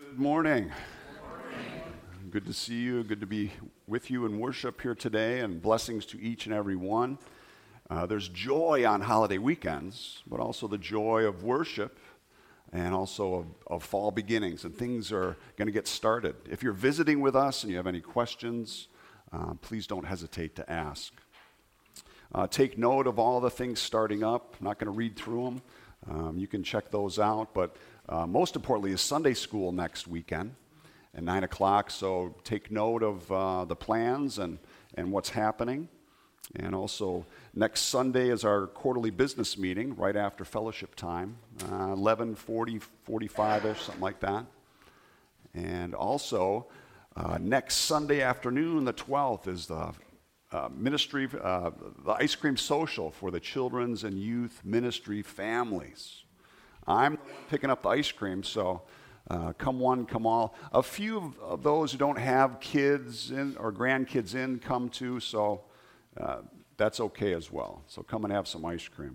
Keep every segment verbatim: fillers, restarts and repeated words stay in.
Good morning. Good to see you. Good to be with you in worship here today, and blessings to each and every one. Uh, there's joy on holiday weekends, but also the joy of worship and also of, of fall beginnings, and things are going to get started. If you're visiting with us and you have any questions, uh, please don't hesitate to ask. Uh, take note of all the things starting up. I'm not going to read through them. Um, you can check those out, but uh, most importantly is Sunday school next weekend at nine o'clock, so take note of uh, the plans and, and what's happening. And also, next Sunday is our quarterly business meeting right after fellowship time, uh, eleven forty, forty-five-ish, something like that. And also, uh, next Sunday afternoon, the twelfth, is the uh, ministry, uh, the ice cream social for the children's and youth ministry families. I'm picking up the ice cream, so uh, come one, come all. A few of, of those who don't have kids in or grandkids in come too, so uh, that's okay as well. So come and have some ice cream.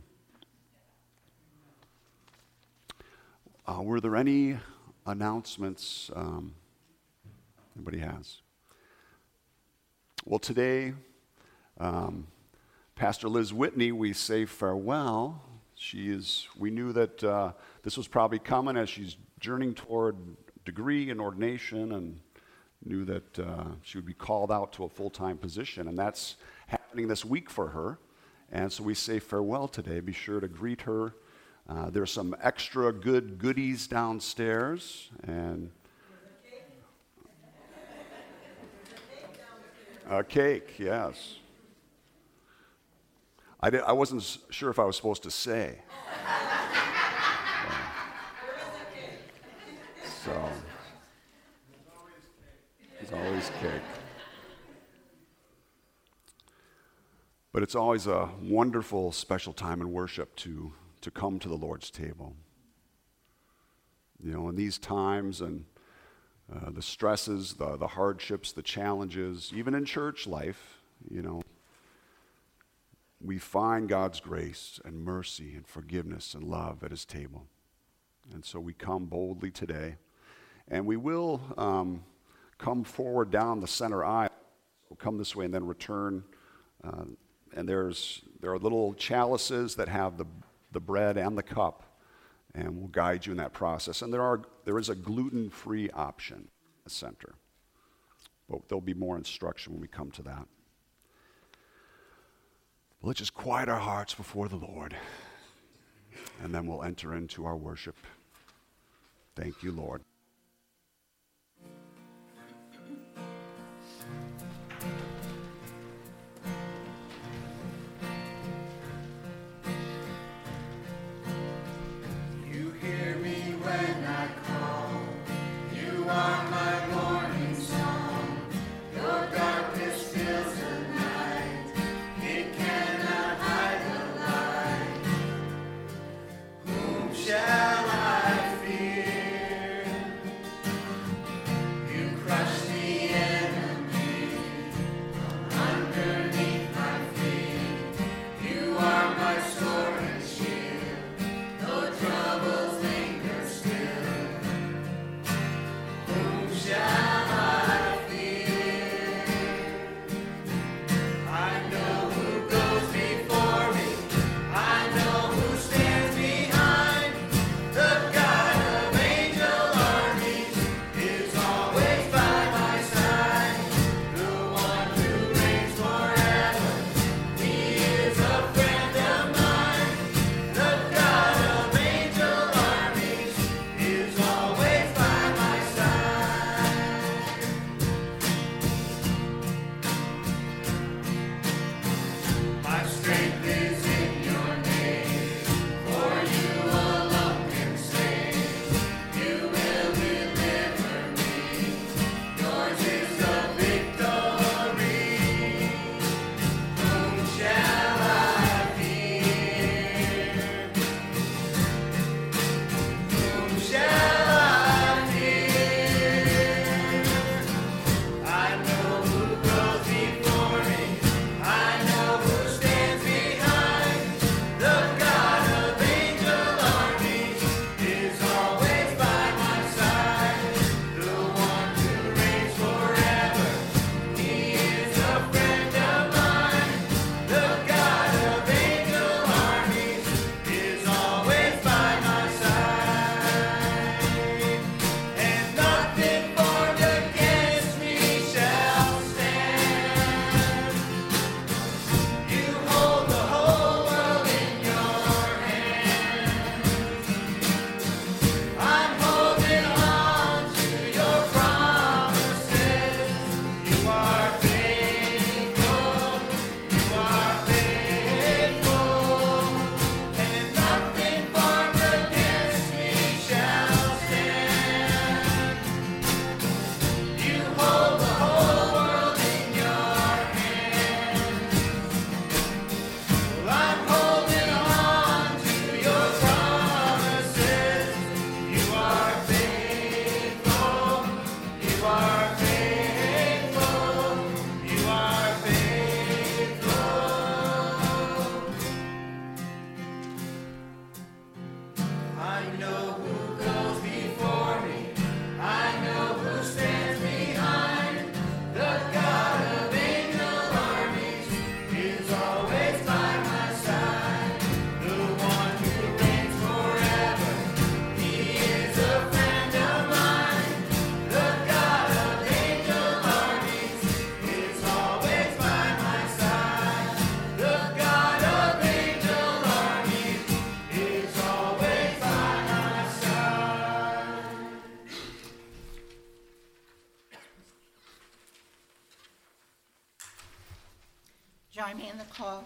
Uh, were there any announcements um, anybody has? Well, today, um, Pastor Liz Whitney, we say farewell. She is. We knew that uh, this was probably coming as she's journeying toward degree and ordination, and knew that uh, she would be called out to a full-time position, and that's happening this week for her. And so we say farewell today. Be sure to greet her. Uh, there's some extra good goodies downstairs, and a cake, yes. I, did, I wasn't s- sure if I was supposed to say. So, so there's always cake. But it's always a wonderful, special time in worship to, to come to the Lord's table. You know, in these times and uh, the stresses, the, the hardships, the challenges, even in church life, you know, we find God's grace and mercy and forgiveness and love at his table. And so we come boldly today. And we will um, come forward down the center aisle. We'll come this way and then return. Uh, and there's there are little chalices that have the, the bread and the cup. And we'll guide you in that process. And there are there is a gluten-free option in the center. But there'll be more instruction when we come to that. Let's just quiet our hearts before the Lord, and then we'll enter into our worship. Thank you, Lord. You hear me when I call. You are my morning song. Your darkness fills the night. It cannot hide the light. Whom shall I fear? Join me in the call.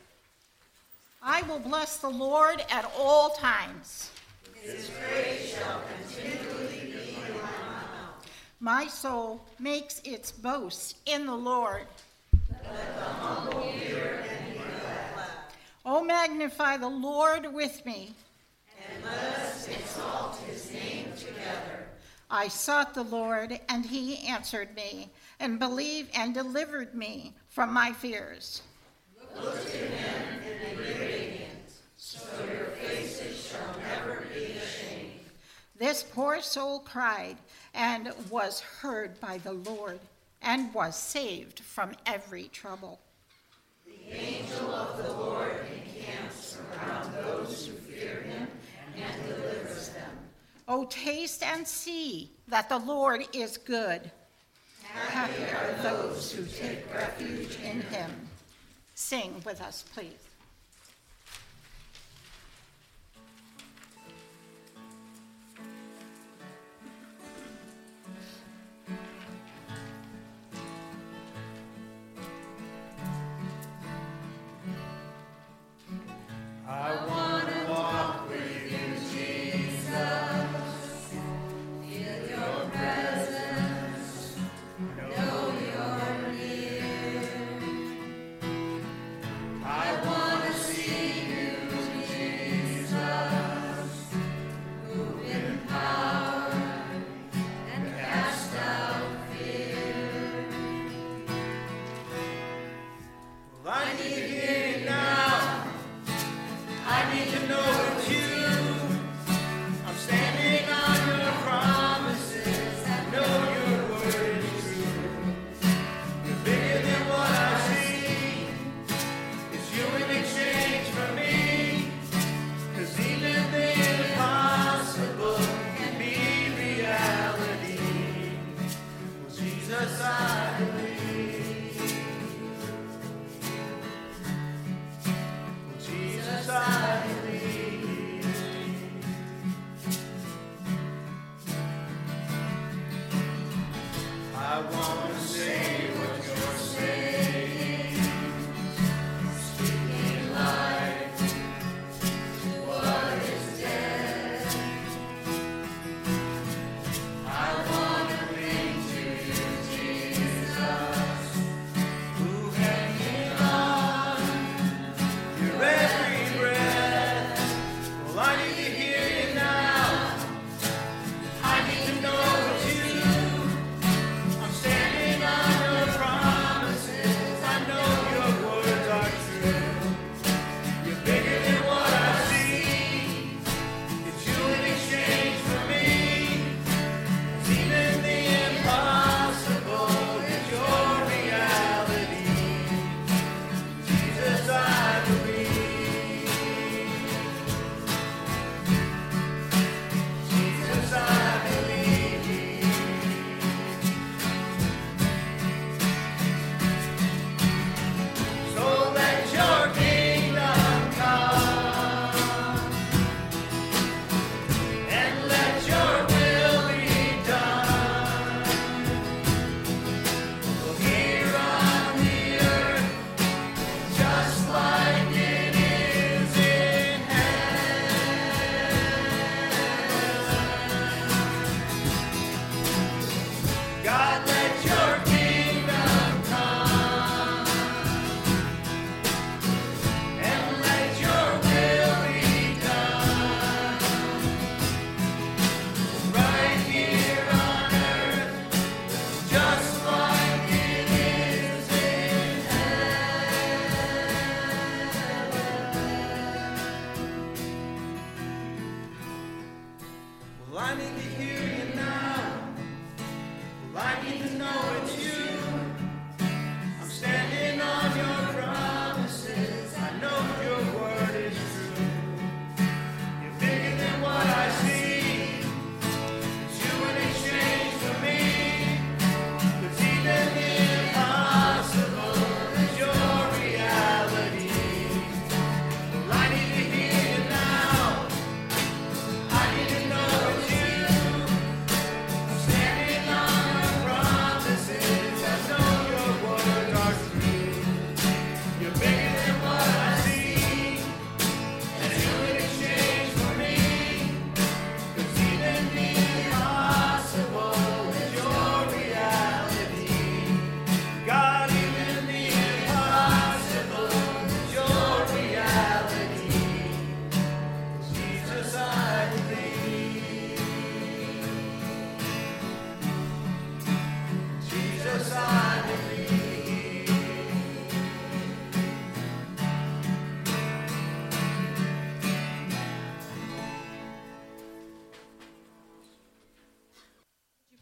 I will bless the Lord at all times. His praise shall continually be in my mouth. My soul makes its boast in the Lord. Let the humble hear and be glad. O magnify the Lord with me. And let us exalt his name together. I sought the Lord, and he answered me, and believed and delivered me from my fears. Look to him and be radiant, so your faces shall never be ashamed. This poor soul cried, and was heard by the Lord, and was saved from every trouble. The angel of the Lord encamps around those who fear him and delivers them. O taste and see that the Lord is good. Happy are those who take refuge in him. Sing with us, please. I want to walk with you, Jesus. Feel your presence. Know you're near. I want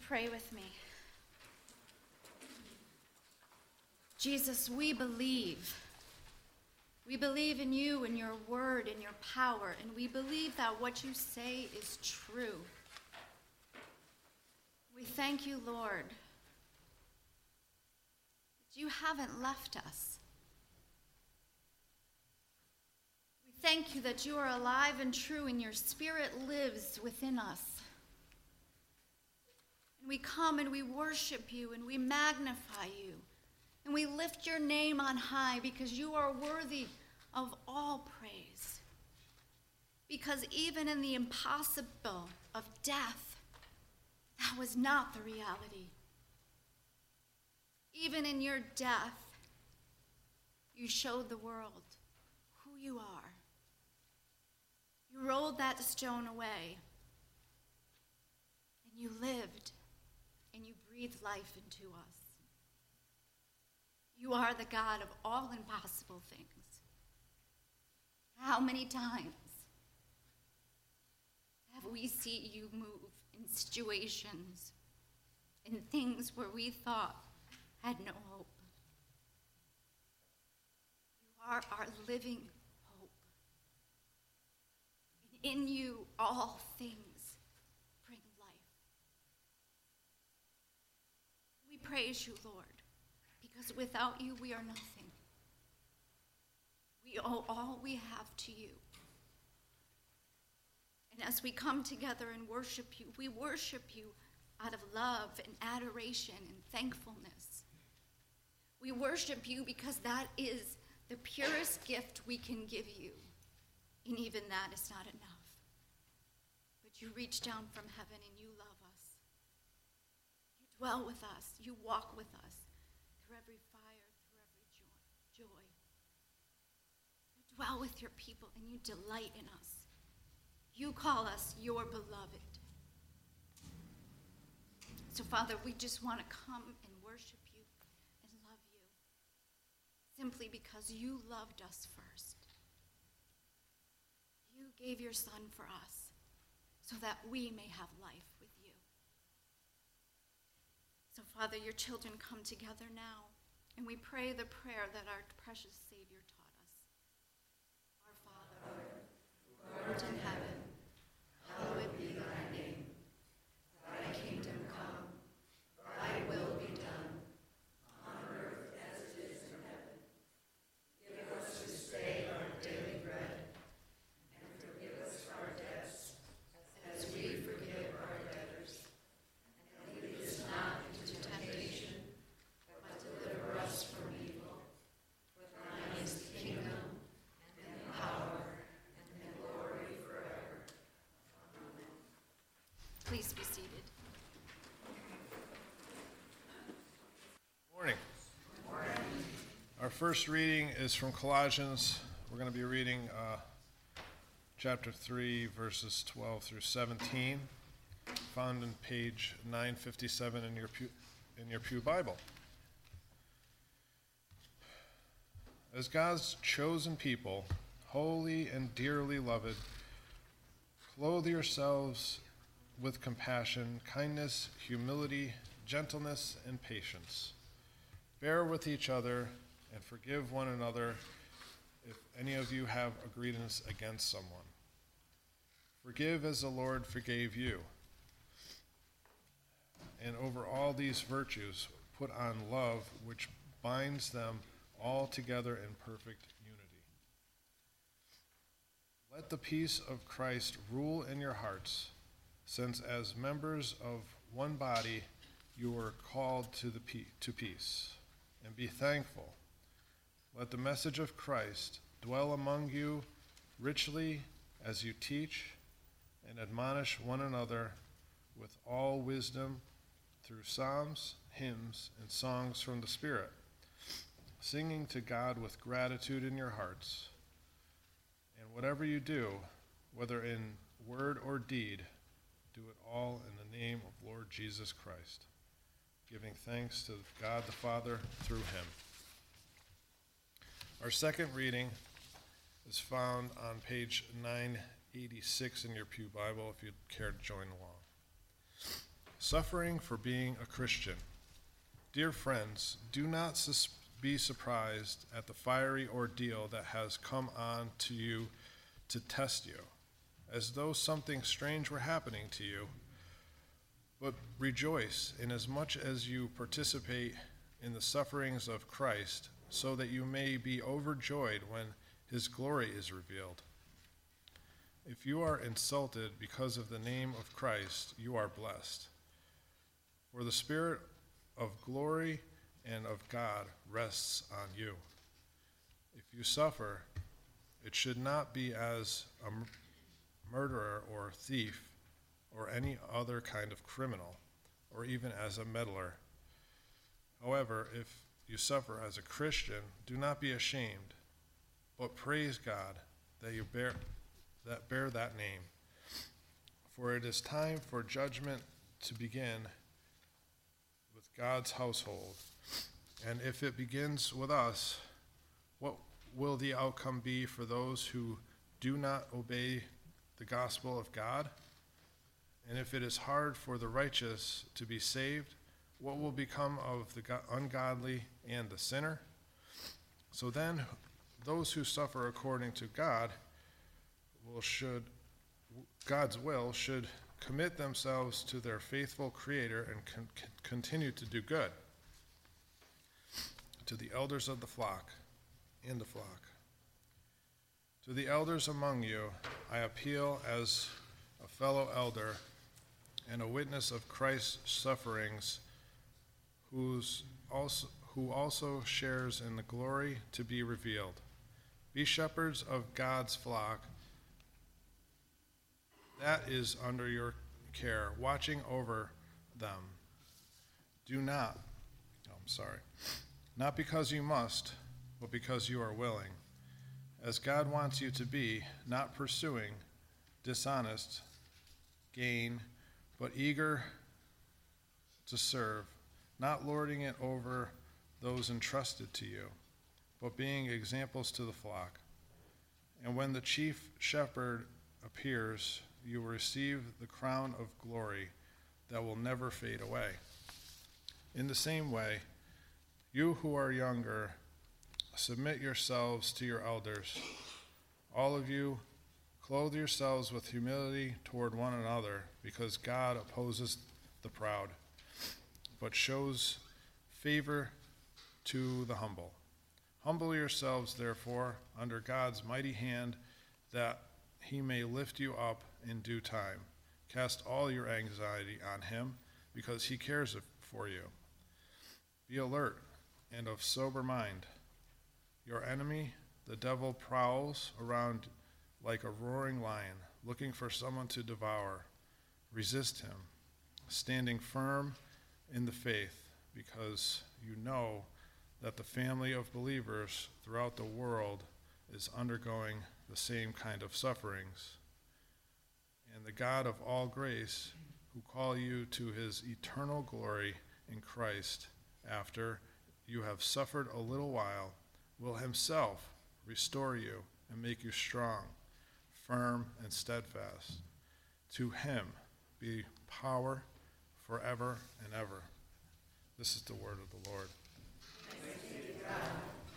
pray with me? Jesus, we believe. We believe in you and your word and your power, and we believe that what you say is true. We thank you, Lord, that you haven't left us. We thank you that you are alive and true and your spirit lives within us. And we come and we worship you and we magnify you and we lift your name on high because you are worthy of all praise. Because even in the impossible of death, that was not the reality. Even in your death, you showed the world who you are. You rolled that stone away, and you lived, and you breathed life into us. You are the God of all impossible things. How many times have we seen you move in situations, in things where we thought had no hope? You are our living hope. And in you, all things bring life. We praise you, Lord, because without you, we are nothing. We owe all we have to you. And as we come together and worship you, we worship you out of love and adoration and thankfulness. We worship you because that is the purest gift we can give you. And even that is not enough. But you reach down from heaven and you love us. You dwell with us. You walk with us through every fire, through every joy. joy. You dwell with your people and you delight in us. You call us your beloved. So, Father, we just want to come and worship you and love you simply because you loved us first. You gave your son for us so that we may have life with you. So, Father, your children come together now, and we pray the prayer that our precious Savior taught us. Our Father, who art in heaven, hallowed be thy name. Thy kingdom come, thy will be done, on earth as it is in heaven. Give us this day our daily bread, and forgive us our debts, as we forgive our debtors. And lead us not into temptation, but deliver us from evil. For thine is the kingdom, and the power, and the glory forever. Amen. Please be seated. Morning. Our first reading is from Colossians. We're going to be reading uh, chapter three, verses twelve through seventeen, found in page nine fifty-seven in your pew, in your pew Bible. As God's chosen people, holy and dearly loved, clothe yourselves with compassion, kindness, humility, gentleness, and patience. Bear with each other and forgive one another if any of you have a grievance against someone. Forgive as the Lord forgave you. And over all these virtues, put on love, which binds them all together in perfect unity. Let the peace of Christ rule in your hearts, since as members of one body you were called to the pe- to peace. And be thankful. Let the message of Christ dwell among you richly as you teach and admonish one another with all wisdom through psalms, hymns, and songs from the Spirit, singing to God with gratitude in your hearts. And whatever you do, whether in word or deed, do it all in the name of Lord Jesus Christ, giving thanks to God the Father through him. Our second reading is found on page nine eighty-six in your pew Bible, if you'd care to join along. Suffering for being a Christian. Dear friends, do not sus- be surprised at the fiery ordeal that has come on to you to test you, as though something strange were happening to you. But rejoice inasmuch as you participate in the sufferings of Christ, so that you may be overjoyed when his glory is revealed. If you are insulted because of the name of Christ, you are blessed. For the Spirit of glory and of God rests on you. If you suffer, it should not be as a murderer or thief or any other kind of criminal, or even as a meddler. However, if you suffer as a Christian, do not be ashamed, but praise God that you bear that bear that name. For it is time for judgment to begin with God's household. And if it begins with us, what will the outcome be for those who do not obey the gospel of God? And if it is hard for the righteous to be saved, what will become of the ungodly and the sinner? So then, those who suffer according to God will should God's will should commit themselves to their faithful Creator and con- continue to do good. To the elders of the flock, in the flock. To the elders among you, I appeal as a fellow elder and a witness of Christ's sufferings, who's also, who also shares in the glory to be revealed. Be shepherds of God's flock that is under your care, watching over them. Do not, oh, I'm sorry, not because you must, but because you are willing, as God wants you to be, not pursuing dishonest gain, but eager to serve, not lording it over those entrusted to you, but being examples to the flock. And when the chief shepherd appears, you will receive the crown of glory that will never fade away. In the same way, you who are younger, submit yourselves to your elders. All of you, clothe yourselves with humility toward one another, because God opposes the proud, but shows favor to the humble. Humble yourselves, therefore, under God's mighty hand, that he may lift you up in due time. Cast all your anxiety on him, because he cares for you. Be alert and of sober mind. Your enemy, the devil, prowls around like a roaring lion, looking for someone to devour. Resist him, standing firm in the faith, because you know that the family of believers throughout the world is undergoing the same kind of sufferings. And the God of all grace, who call you to his eternal glory in Christ, after you have suffered a little while, will himself restore you and make you strong, firm, and steadfast. To him be power forever and ever. This is the word of the Lord. Thanks be to God.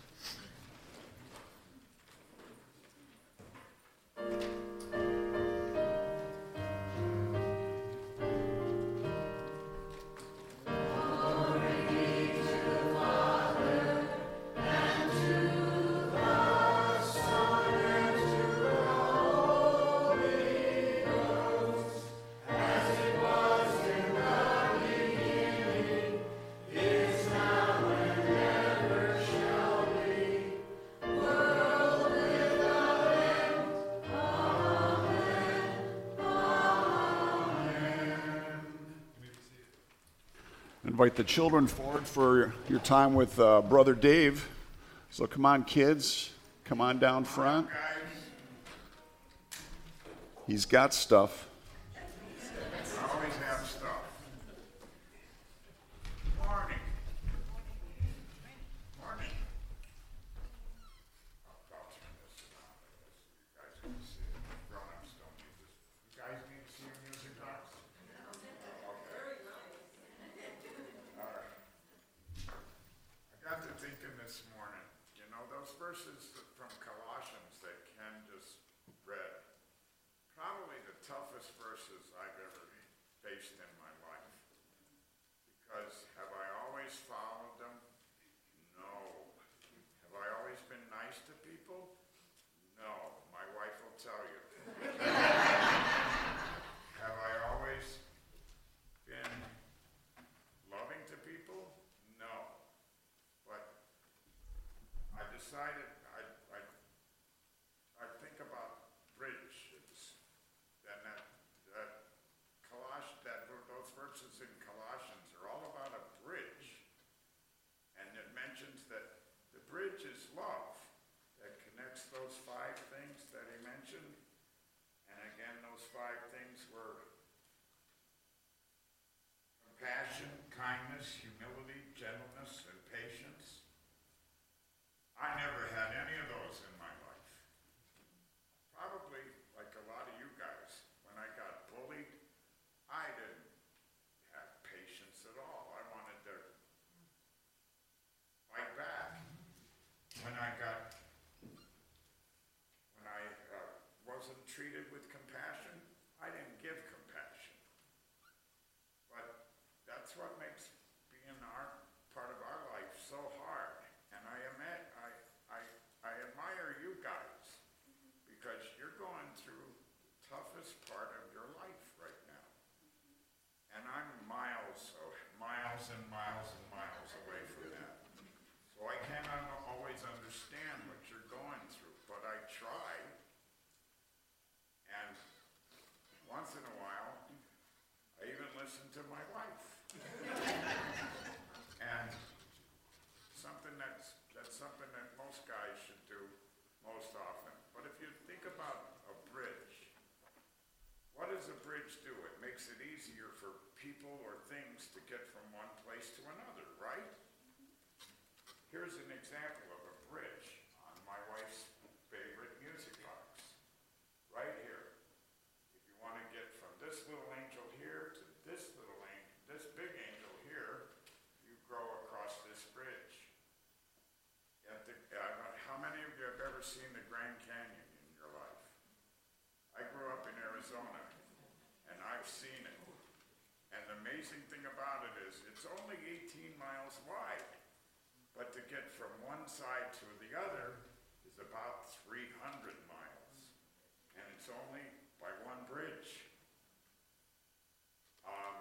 Invite the children forward for your time with uh, Brother Dave. So come on, kids. Come on down front. He's got stuff. I always have stuff. Morning. Morning. I'll, I'll turn this on. You guys can see it. Grown-ups don't need this. You guys need to see your music box? Okay. people or things to get from one place to another, right? Here's an example of a bridge on my wife's favorite music box, right here. If you want to get from this little angel here to this little angel, this big angel here, you go across this bridge. At the, uh, how many of you have ever seen the Grand Canyon in your life? I grew up in Arizona, and I've seen it. And the amazing thing about it is it's only eighteen miles wide, but to get from one side to the other is about three hundred miles. And it's only by one bridge. Um,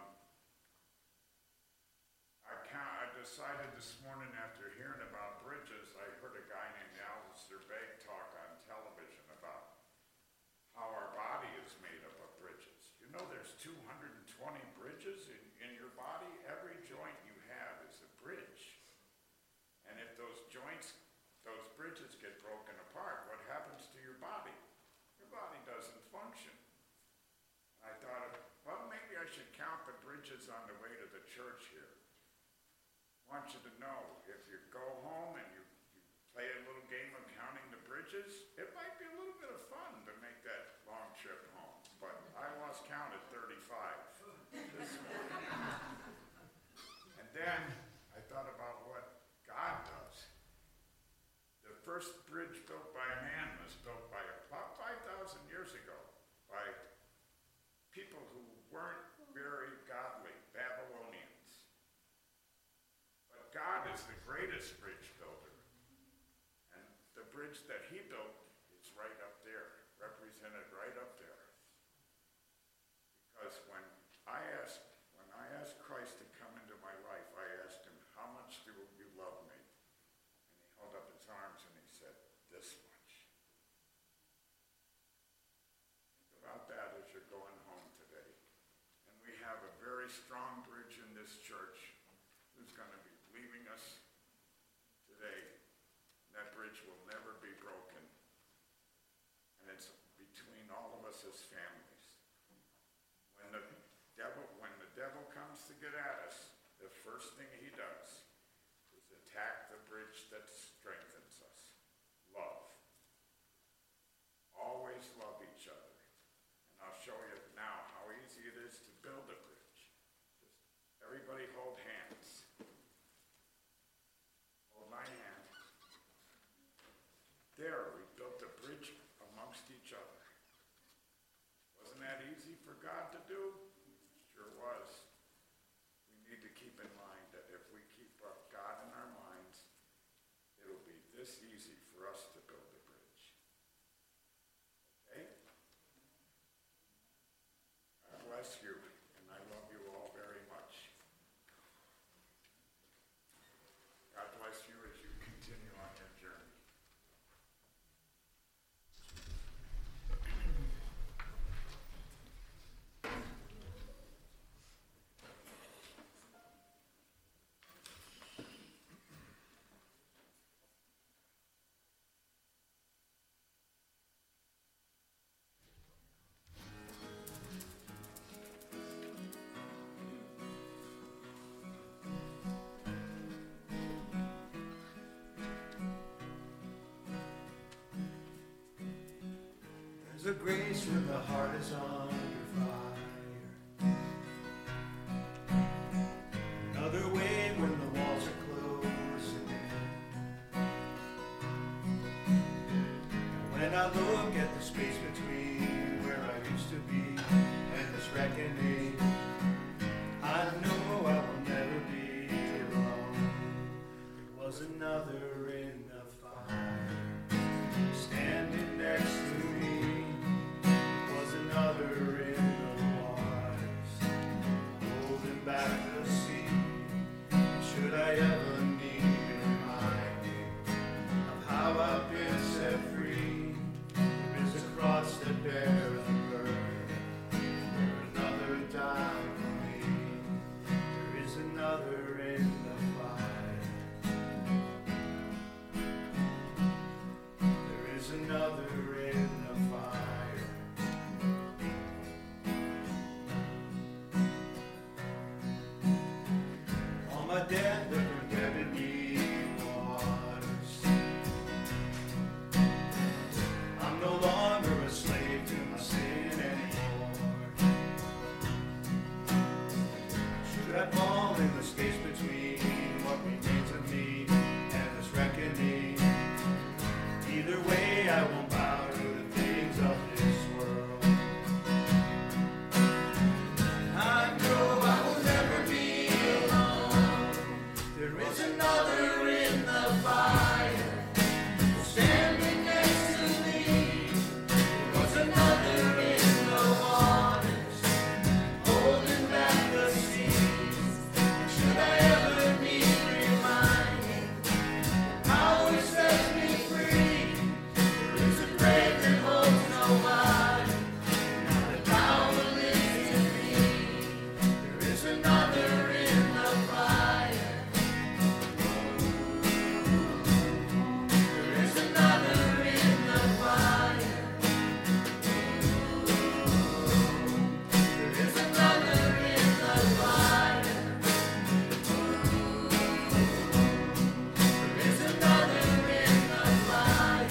I, count, I decided this morning after hearing about bridges, I heard a guy named Alistair Begg talk on television about how our body is made up of bridges. You know there's two hundred twenty bridges in, in your body. Every joint you have is a bridge. And if those joints, those bridges get broken apart, what happens to your body? Your body doesn't function. I thought, well, maybe I should count the bridges on the way to the church here. I want you to know, if you go home and you, you play a little game of counting the bridges, it might be a little bit of fun to make that long trip home. But I lost count at thirty-five this morning. And then I thought about what God does. The first bridge built by a man was built by about five thousand years ago by people who weren't very godly, Babylonians. But God is the greatest bridge builder. And the bridge that he built is right up there, represented right up there. Because when I asked, when I asked Christ to come into my life, I asked him, how much do you love me? And he held up his arms and he said, this much. Think about that as you're going home today. And we have a very strong bridge in this church who's going to be leaving us today. That bridge will never be broken. And it's between all of us as families. When the devil, when the devil comes to get at us, the first thing he does is attack the bridge that strengthens us. Love. Always love each other. And I'll show you now how easy it is to build a bridge. Just everybody hold hands. Hold my hand. There, we built a bridge amongst each other. Wasn't that easy for God to do? Sure was. We need to keep in mind that if we keep up God in our minds, it'll be this easy for us to build a bridge. Okay? God bless you, and I love you all very much. God bless you as you continue on your journey. There's a grace when the heart is under fire. Another way when the walls are closing in. And when I look at the space between where I used to be and this reckoning, I know I will never be alone. There was another in the fire, standing next to me. Another in the waters, holding back the sea. And should I ever need reminding of how I've been set free, there is a cross that bears a burden, where another died for me. There is another in the fire. There is another in the fire. in the space between what remains of me and this reckoning. Either way, I won't bow to the things of this world. I know I will never be alone. There is another in the fire, standing next to me. There was another in the waters, holding back the seas. And should I ever need reminding, power sets me free. There is a grave that holds nobody. Now the power lives in me. There is another in the fire. There is another in the fire. There is another in the fire. There is another in the fire.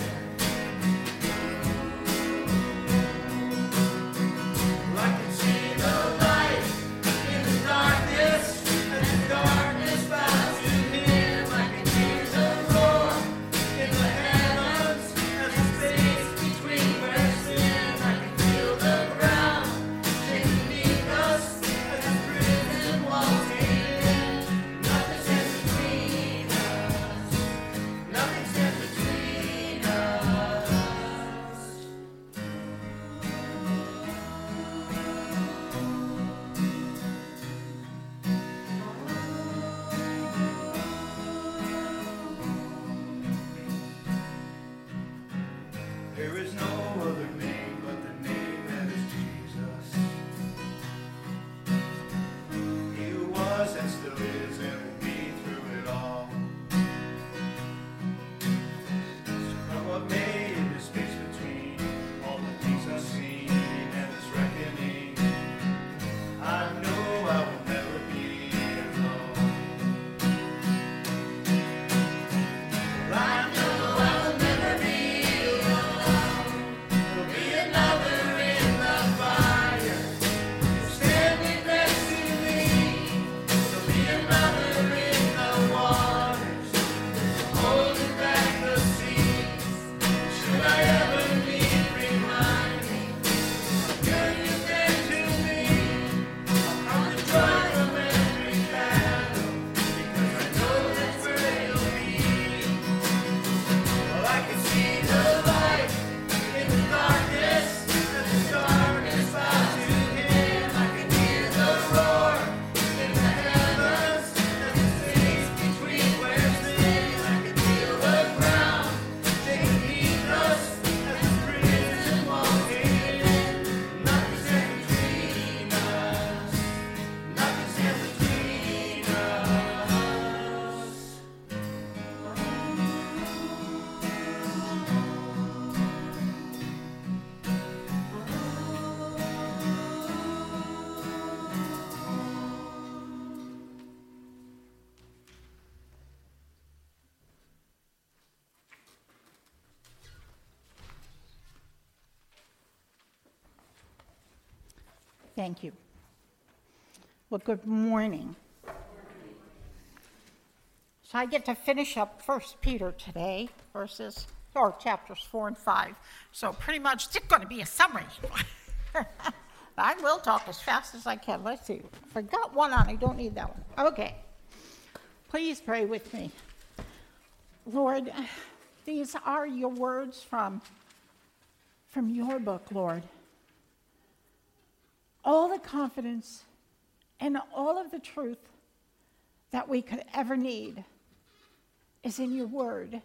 I can see the light in the darkness, and the darkness bows to him. I can hear the roar in the heavens, as the space between breaths in. I can feel the ground shaking beneath us, as the prison walls cave in. Nothing stands between us. Nothing stands between us. There is no other name but the name that is Jesus. He who was and still is and will be through it all. So come what may in this space between all the things I've seen and this reckoning, I know I will never be alone. I know I will never be alone. There'll be another in the fire, standing next to me. There'll be another in the waters, holding back the seas. Should I ever need reminding how good you've been to me? I'll come to join from every battle, because I know that's where you'll be. Well, I can see the light in the darkness, as the darkness bows to him. I can hear the roar in the heavens, as the space between wears thin. I can feel the ground shaking beneath us, as the prison walls cave in. Nothing stands between us. Nothing stands between us. Thank you. Well, good morning. So I get to finish up First Peter today, verses, or chapters four and five. So pretty much it's going to be a summary. I will talk as fast as I can. Let's see. Forgot one on. I don't need that one. Okay. Please pray with me. Lord, these are your words from, from your book, Lord. All the confidence and all of the truth that we could ever need is in your word.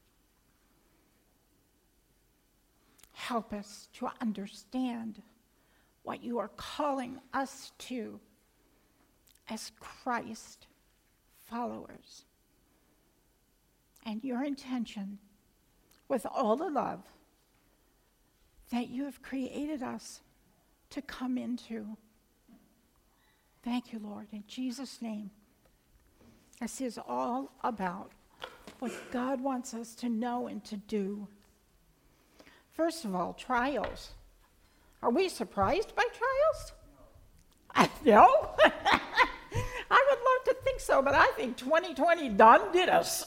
Help us to understand what you are calling us to as Christ followers, and your intention with all the love that you have created us to come into. Thank you, Lord. In Jesus' name, this is all about what God wants us to know and to do. First of all, trials. Are we surprised by trials? I know. I would love to so, but I think twenty twenty done did us.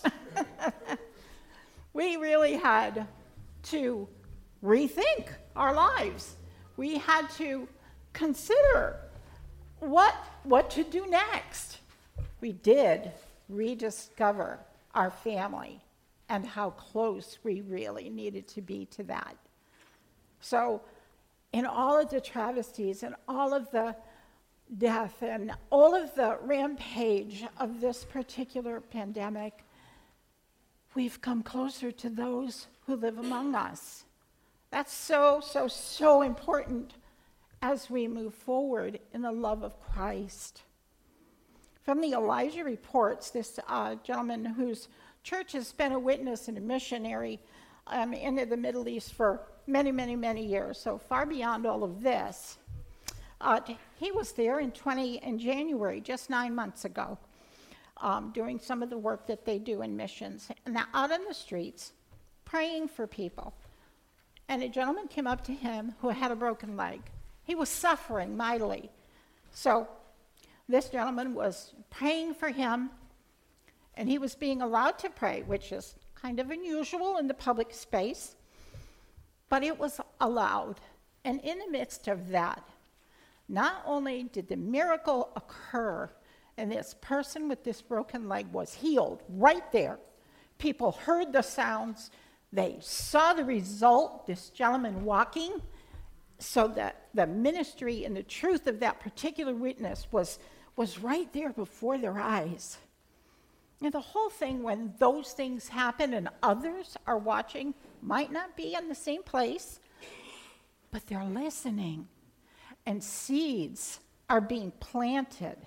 We really had to rethink our lives. We had to consider what, what to do next. We did rediscover our family and how close we really needed to be to that. So in all of the travesties and all of the death and all of the rampage of this particular pandemic, we've come closer to those who live among us. That's so, so, so important as we move forward in the love of Christ. From the Elijah Reports, this uh, gentleman whose church has been a witness and a missionary um, into the Middle East for many, many, many years, so far beyond all of this. Uh, he was there in twenty in January, just nine months ago, um, doing some of the work that they do in missions, and they're out on the streets praying for people. And a gentleman came up to him who had a broken leg. He was suffering mightily. So this gentleman was praying for him, and he was being allowed to pray, which is kind of unusual in the public space, but it was allowed. And in the midst of that, not only did the miracle occur, and this person with this broken leg was healed right there. People heard the sounds. They saw the result, this gentleman walking, so that the ministry and the truth of that particular witness was, was right there before their eyes. And the whole thing, when those things happen and others are watching, might not be in the same place, but they're listening, and seeds are being planted.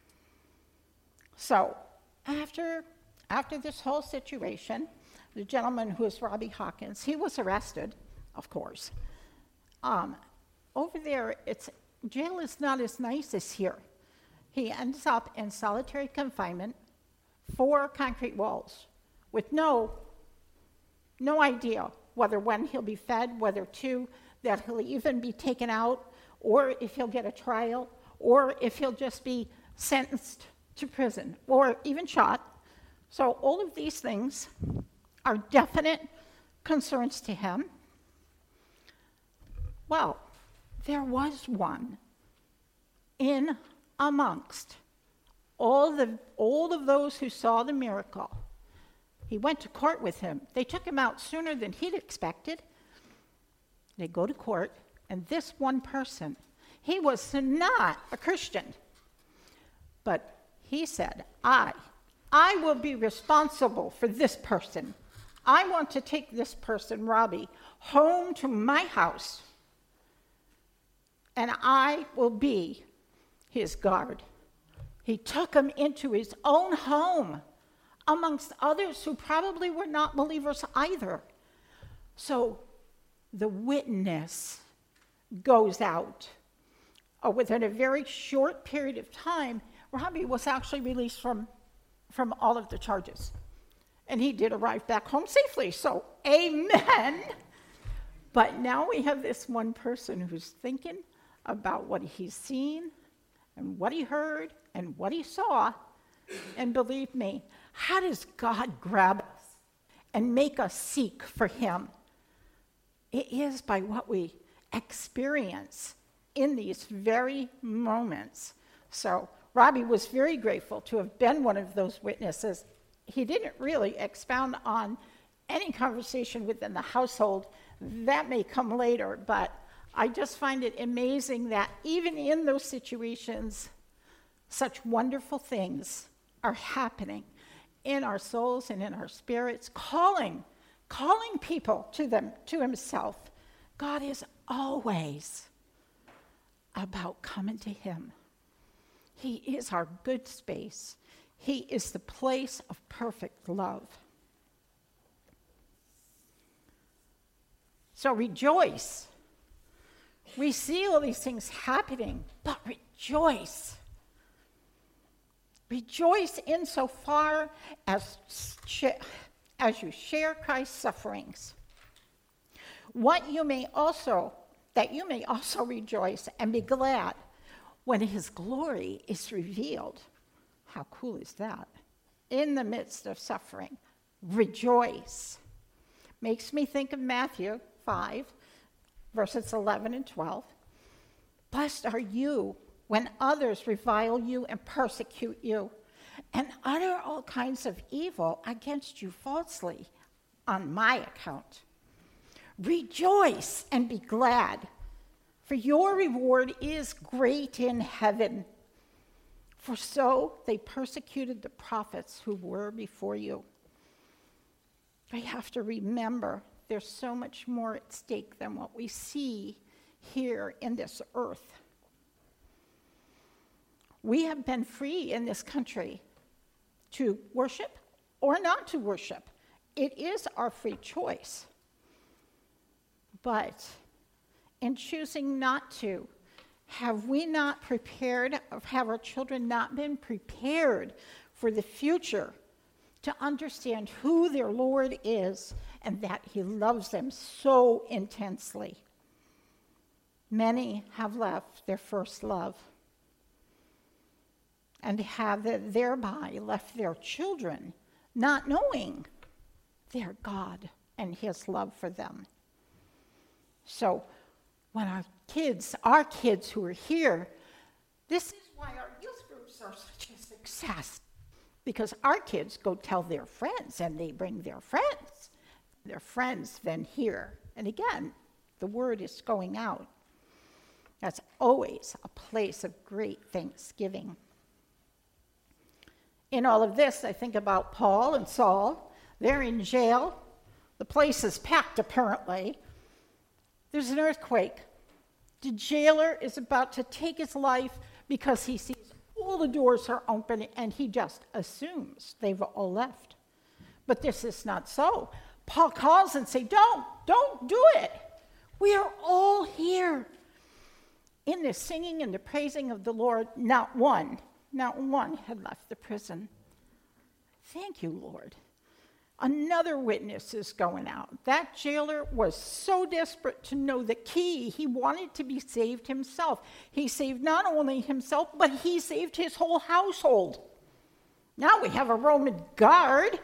So after, after this whole situation, the gentleman who is Robbie Hawkins, he was arrested, of course. Um, over there, it's, jail is not as nice as here. He ends up in solitary confinement, four concrete walls, with no, no idea whether when he'll be fed, whether two, that he'll even be taken out, or if he'll get a trial, or if he'll just be sentenced to prison, or even shot. So all of these things are definite concerns to him. Well, there was one in amongst all the all of those who saw the miracle. He went to court with him. They took him out sooner than he'd expected. They go to court, and this one person, he was not a Christian, but he said, I, I will be responsible for this person. I want to take this person, Robbie, home to my house, and I will be his guard. He took him into his own home, amongst others who probably were not believers either. So the witness goes out. Oh, within a very short period of time, Robbie was actually released from, from all of the charges. And he did arrive back home safely, so amen. But now we have this one person who's thinking about what he's seen and what he heard and what he saw. And believe me, how does God grab us and make us seek for him? It is by what we experience in these very moments. So Robbie was very grateful to have been one of those witnesses. He didn't really expound on any conversation within the household. That may come later, but I just find it amazing that even in those situations, such wonderful things are happening in our souls and in our spirits, calling, calling people to them, to himself. God is always about coming to him. He is our good space. He is the place of perfect love. So rejoice. We see all these things happening, but rejoice. Rejoice insofar as, as you share Christ's sufferings. What you may also, that you may also rejoice and be glad when his glory is revealed. How cool is that? In the midst of suffering, rejoice. Makes me think of Matthew five, verses eleven and twelve. Blessed are you when others revile you and persecute you and utter all kinds of evil against you falsely on my account. Rejoice and be glad, for your reward is great in heaven. For so they persecuted the prophets who were before you. We have to remember there's so much more at stake than what we see here in this earth. We have been free in this country to worship or not to worship. It is our free choice. But in choosing not to, have we not prepared, or have our children not been prepared for the future to understand who their Lord is and that he loves them so intensely? Many have left their first love and have thereby left their children not knowing their God and his love for them. So when our kids, our kids who are here, this is why our youth groups are such a success. Because our kids go tell their friends, and they bring their friends. Their friends then hear. And again, the word is going out. That's always a place of great thanksgiving. In all of this, I think about Paul and Saul. They're in jail. The place is packed, apparently. There's an earthquake. The jailer is about to take his life because he sees all the doors are open and he just assumes they've all left. But this is not so. Paul calls and says, don't, don't do it. We are all here. In the singing and the praising of the Lord, not one, not one had left the prison. Thank you, Lord. Another witness is going out. That jailer was so desperate to know the key, he wanted to be saved himself. He saved not only himself, but he saved his whole household. Now we have a Roman guard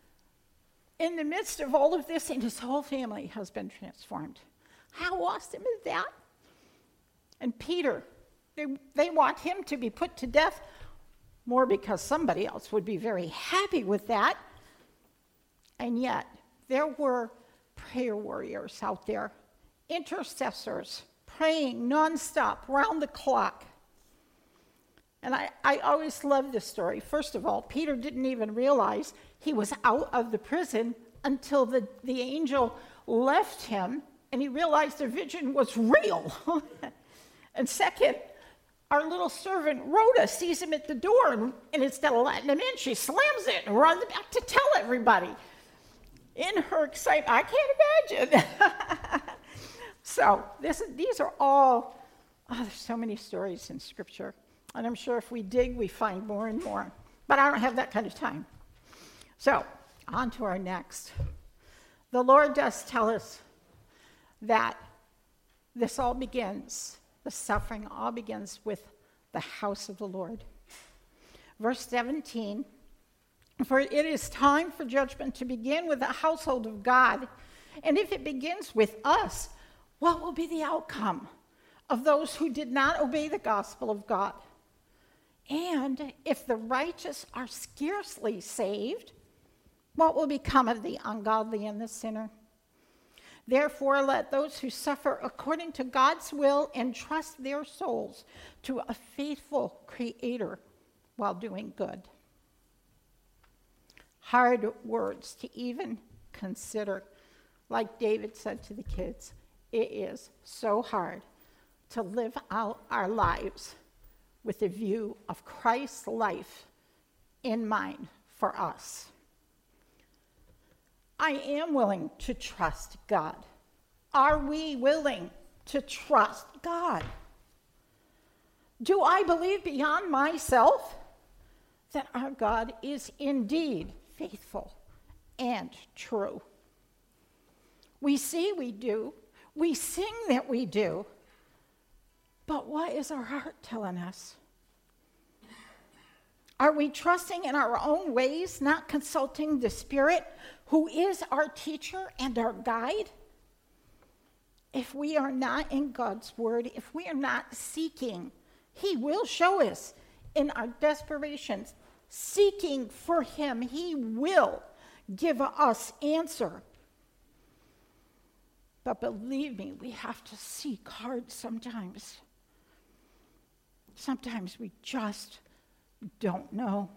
in the midst of all of this, and his whole family has been transformed. How awesome is that? And Peter, they, they want him to be put to death, more because somebody else would be very happy with that. And yet, there were prayer warriors out there, intercessors, praying nonstop, round the clock. And I, I always love this story. First of all, Peter didn't even realize he was out of the prison until the, the angel left him, and he realized the vision was real. And second, our little servant Rhoda sees him at the door, and, and instead of letting him in, she slams it and runs back to tell everybody. In her excitement, I can't imagine. So this, these are all, oh, there's so many stories in Scripture. And I'm sure if we dig, we find more and more. But I don't have that kind of time. So on to our next. The Lord does tell us that this all begins, the suffering all begins with the house of the Lord. Verse seventeen, for it is time for judgment to begin with the household of God. And if it begins with us, what will be the outcome of those who did not obey the gospel of God? And if the righteous are scarcely saved, what will become of the ungodly and the sinner? Therefore, let those who suffer according to God's will entrust their souls to a faithful Creator while doing good. Hard words to even consider. Like David said to the kids, it is so hard to live out our lives with a view of Christ's life in mind for us. I am willing to trust God. Are we willing to trust God? Do I believe beyond myself that our God is indeed faithful and true? We see we do. We sing that we do. But what is our heart telling us? Are we trusting in our own ways, not consulting the Spirit, who is our teacher and our guide? If we are not in God's word, if we are not seeking, he will show us in our desperations. Seeking for him, he will give us answer. But believe me, we have to seek hard sometimes. Sometimes we just don't know.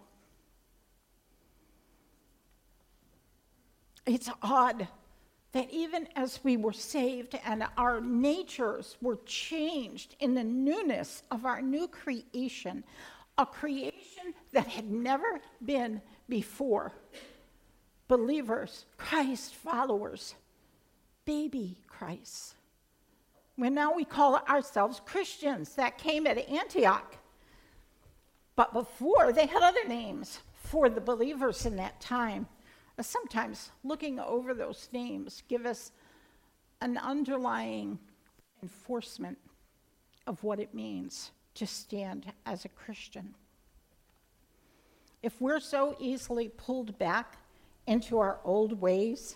It's odd that even as we were saved and our natures were changed in the newness of our new creation, a creation that had never been before, believers, Christ followers, baby Christ. When now we call ourselves Christians, that came at Antioch. But before, they had other names for the believers in that time. Sometimes looking over those names give us an underlying enforcement of what it means to stand as a Christian. If we're so easily pulled back into our old ways,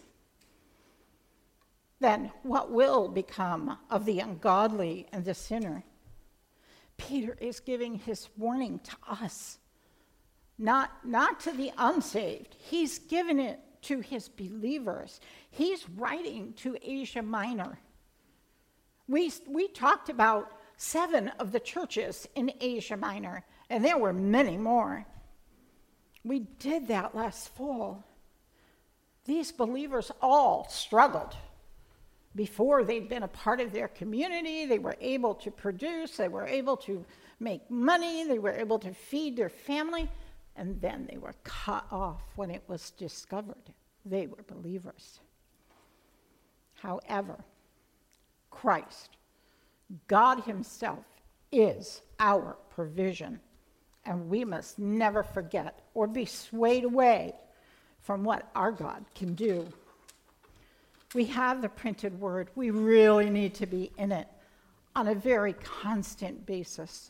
then what will become of the ungodly and the sinner? Peter is giving his warning to us. Not, not to the unsaved. He's given it to his believers. He's writing to Asia Minor. We, we talked about seven of the churches in Asia Minor, and there were many more. We did that last fall. These believers all struggled. Before they'd been a part of their community, they were able to produce, they were able to make money, they were able to feed their family. And then they were cut off when it was discovered they were believers. However, Christ, God himself, is our provision, and we must never forget or be swayed away from what our God can do. We have the printed word. We really need to be in it on a very constant basis.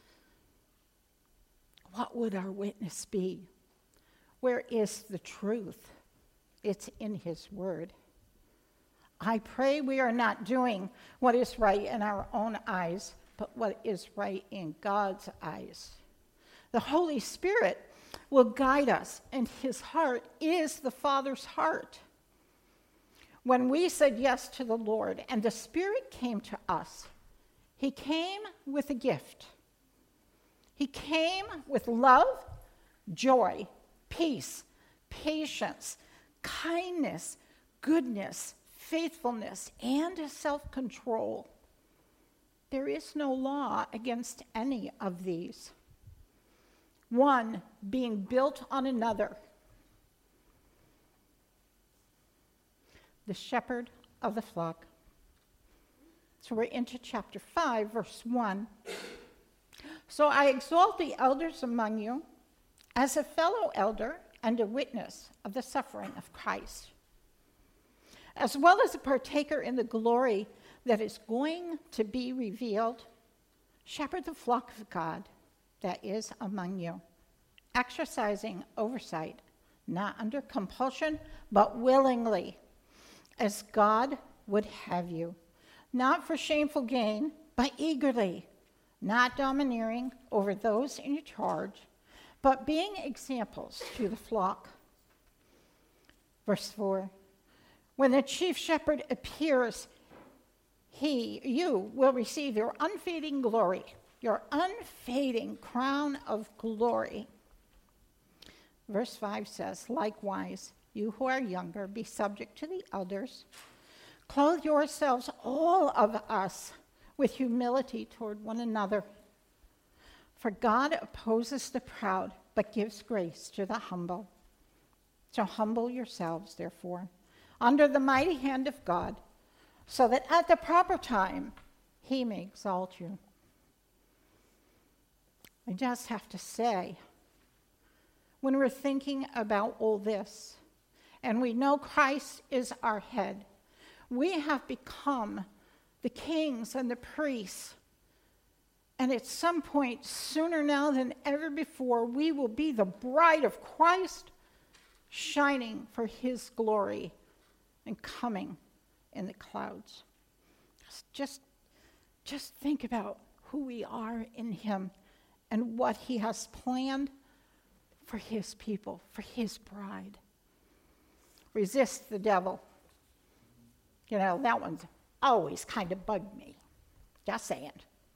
What would our witness be? Where is the truth? It's in his word. I pray we are not doing what is right in our own eyes, but what is right in God's eyes. The Holy Spirit will guide us, and his heart is the Father's heart. When we said yes to the Lord and the Spirit came to us, he came with a gift. He came with love, joy, peace, patience, kindness, goodness, faithfulness, and self-control. There is no law against any of these. One being built on another. The shepherd of the flock. So we're into chapter five, verse one. So I exalt the elders among you as a fellow elder and a witness of the suffering of Christ, as well as a partaker in the glory that is going to be revealed. Shepherd the flock of God that is among you, exercising oversight, not under compulsion, but willingly, as God would have you, not for shameful gain, but eagerly, not domineering over those in your charge, but being examples to the flock. Verse four, when the chief shepherd appears, he, you will receive your unfading glory, your unfading crown of glory. Verse five says, likewise, you who are younger, be subject to the elders. Clothe yourselves, all of us, with humility toward one another. For God opposes the proud, but gives grace to the humble. So humble yourselves, therefore, under the mighty hand of God, so that at the proper time he may exalt you. I just have to say, when we're thinking about all this, and we know Christ is our head, we have become the kings and the priests And at some point, sooner now than ever before, we will be the bride of Christ, shining for his glory and coming in the clouds. Just, just think about who we are in him and what he has planned for his people, for his bride. Resist the devil. You know, that one's always kind of bugged me. Just saying.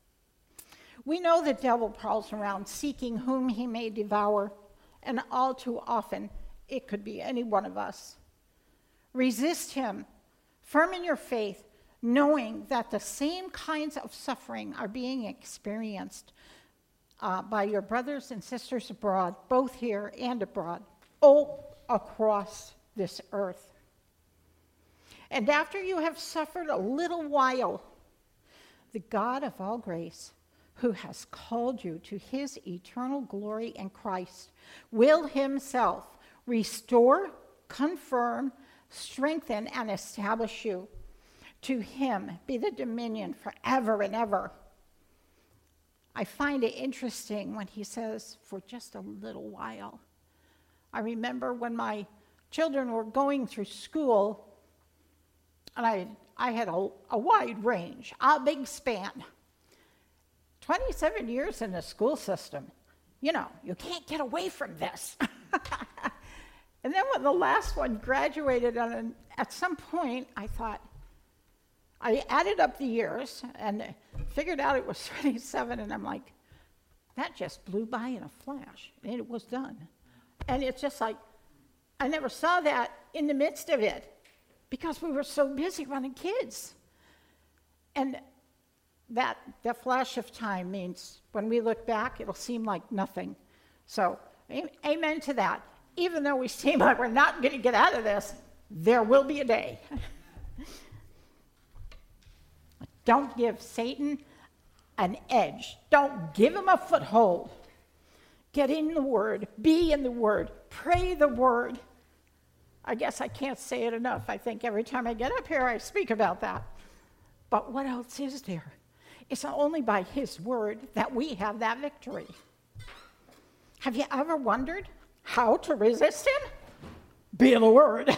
We know the devil prowls around seeking whom he may devour, and all too often it could be any one of us. Resist him, firm in your faith, knowing that the same kinds of suffering are being experienced uh, by your brothers and sisters abroad, both here and abroad, all across this earth. And after you have suffered a little while, the God of all grace, who has called you to his eternal glory in Christ, will himself restore, confirm, strengthen, and establish you. To him be the dominion forever and ever. I find it interesting when he says, for just a little while. I remember when my children were going through school, and I, I had a, a wide range, a big span. twenty-seven years in the school system. You know, you can't get away from this. And then when the last one graduated, on an, at some point, I thought, I added up the years and figured out it was twenty-seven, and I'm like, that just blew by in a flash, and it was done. And it's just like, I never saw that in the midst of it because we were so busy running kids. And that, that flash of time means when we look back, it'll seem like nothing. So, amen to that. Even though we seem like we're not going to get out of this, there will be a day. Don't give Satan an edge. Don't give him a foothold. Get in the Word. Be in the Word. Pray the Word. I guess I can't say it enough. I think every time I get up here, I speak about that. But what else is there? It's only by his Word that we have that victory. Have you ever wondered how to resist him? Be in the Word.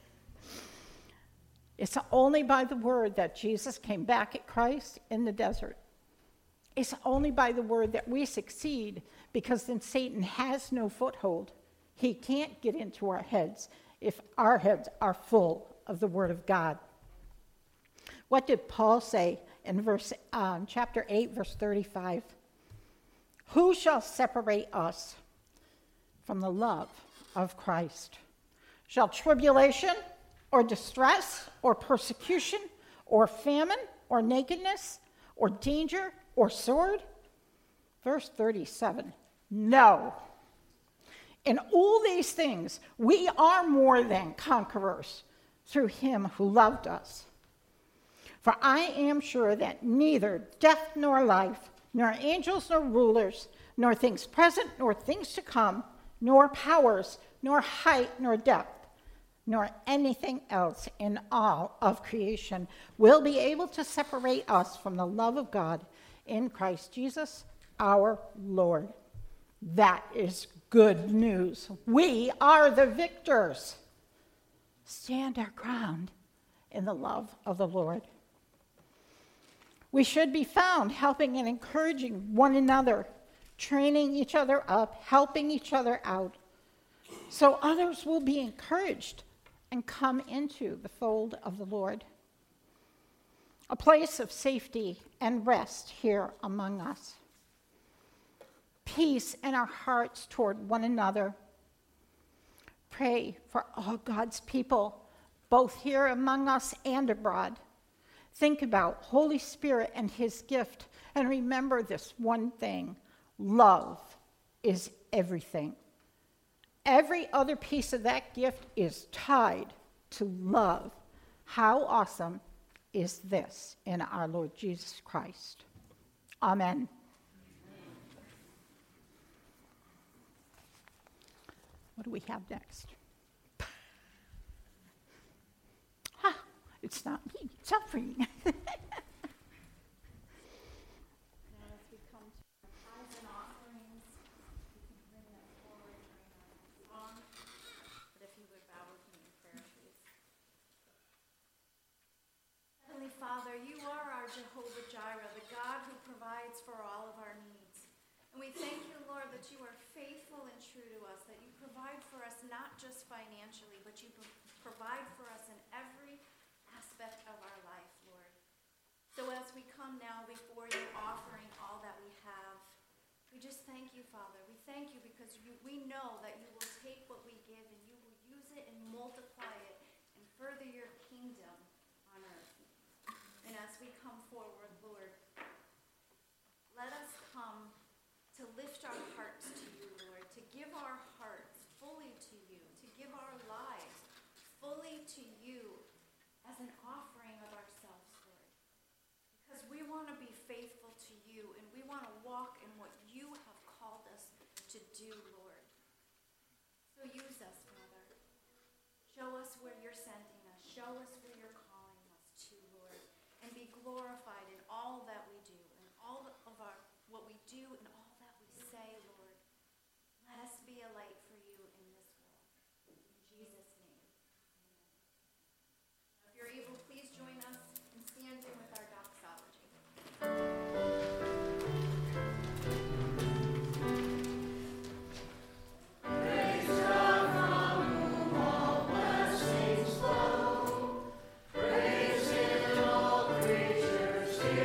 It's only by the Word that Jesus came back at Christ in the desert. It's only by the Word that we succeed, because then Satan has no foothold. He can't get into our heads if our heads are full of the Word of God. What did Paul say in verse um, chapter eight, verse thirty-five? Who shall separate us from the love of Christ? Shall tribulation, or distress, or persecution, or famine, or nakedness, or danger, or sword? Verse thirty-seven, no. In all these things, we are more than conquerors through him who loved us. For I am sure that neither death nor life, nor angels nor rulers, nor things present nor things to come, nor powers, nor height, nor depth, nor anything else in all of creation will be able to separate us from the love of God in Christ Jesus our Lord. That is good news. We are the victors. Stand our ground in the love of the Lord. We should be found helping and encouraging one another, training each other up, helping each other out, so others will be encouraged and come into the fold of the Lord. A place of safety and rest here among us. Peace in our hearts toward one another. Pray for all God's people, both here among us and abroad. Think about Holy Spirit and his gift, and remember this one thing: love is everything. Every other piece of that gift is tied to love. How awesome is this in our Lord Jesus Christ? Amen. What do we have next? Ah, it's not me, it's suffering. Now, as we come we thank you, Lord, that you are faithful and true to us, that you provide for us not just financially, but you pro- provide for us in every aspect of our life, Lord. So as we come now before you, offering all that we have, we just thank you, Father. We thank you because you, we know that you will take what we give and you will use it and multiply it and further your kingdom on earth. And as we come forward, Lord, let us come to lift our hearts to you, Lord, to give our hearts fully to you, to give our lives fully to you as an offering of ourselves, Lord. Because we want to be faithful to you and we want to walk in what you have called us to do, Lord. So use us, Father. Show us where you're sending us. Show us where you're calling us to, Lord. And be glorified in all that we do, and all of our what we do and all that we say, Lord. Let us be a light for you in this world. In Jesus' name. Amen. If you're able, please join us in standing with our doxology. Praise in all creatures.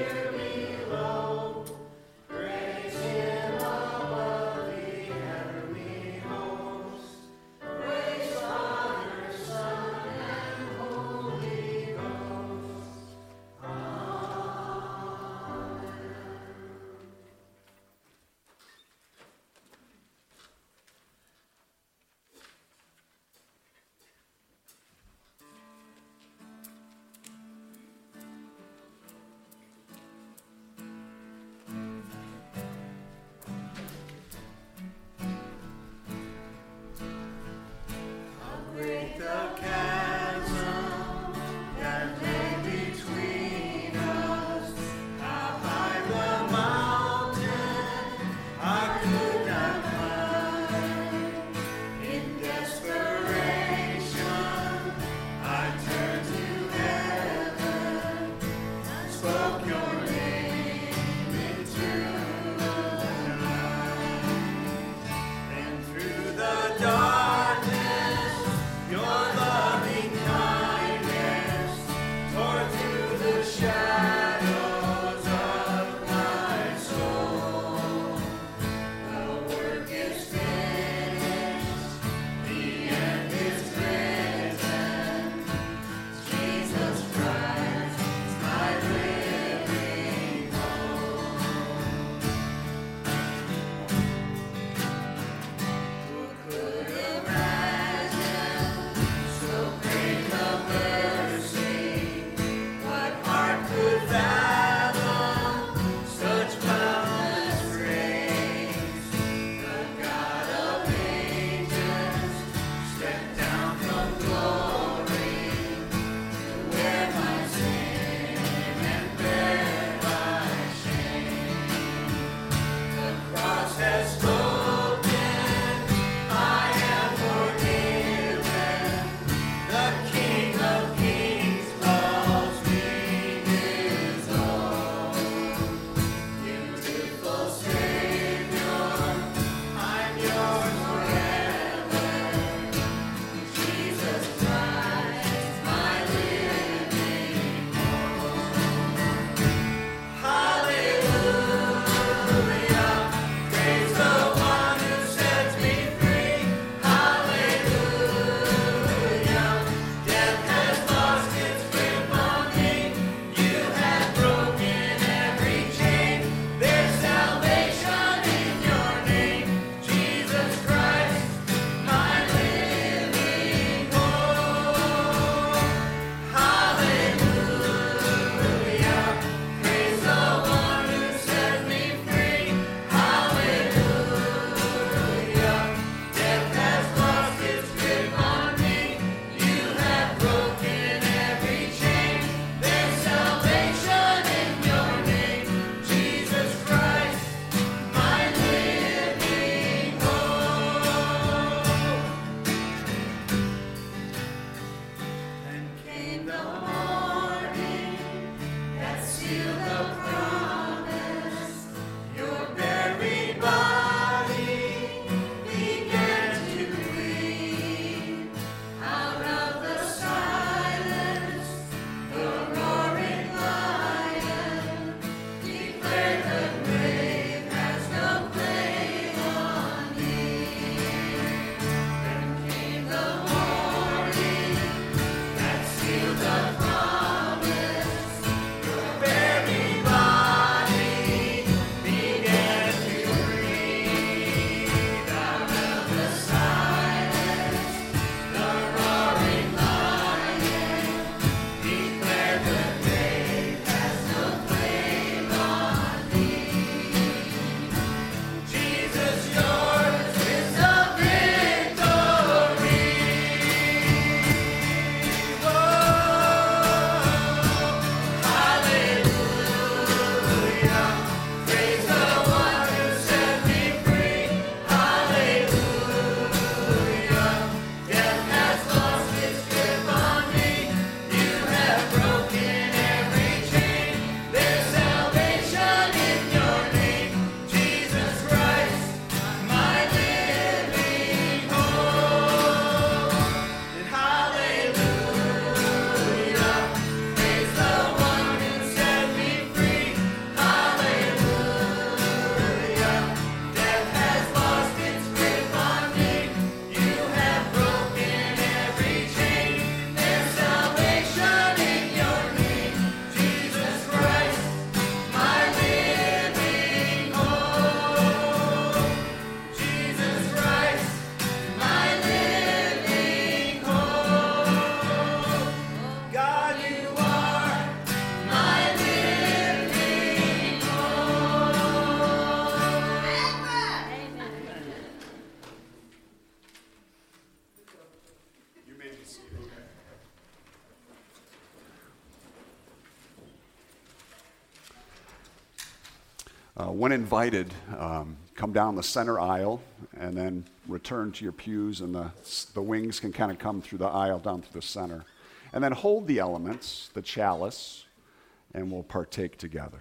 Uh, when invited, um, come down the center aisle and then return to your pews, and the, the wings can kind of come through the aisle down through the center. And then hold the elements, the chalice, and we'll partake together.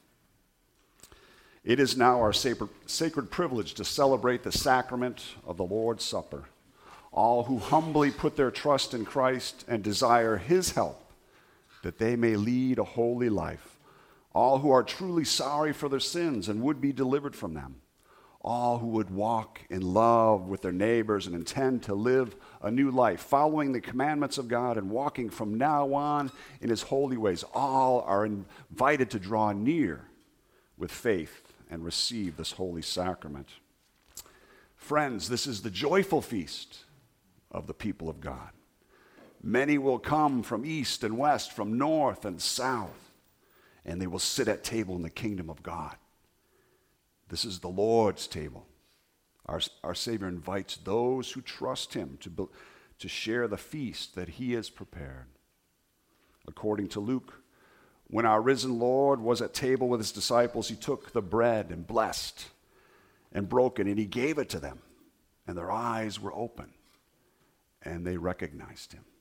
It is now our sacred, sacred privilege to celebrate the sacrament of the Lord's Supper. All who humbly put their trust in Christ and desire his help, that they may lead a holy life. All who are truly sorry for their sins and would be delivered from them. All who would walk in love with their neighbors and intend to live a new life, following the commandments of God and walking from now on in his holy ways. All are invited to draw near with faith and receive this holy sacrament. Friends, this is the joyful feast of the people of God. Many will come from east and west, from north and south, and they will sit at table in the kingdom of God. This is the Lord's table. Our, our Savior invites those who trust him to, to share the feast that he has prepared. According to Luke, when our risen Lord was at table with his disciples, he took the bread and blessed and broke it, and he gave it to them, and their eyes were open, and they recognized him.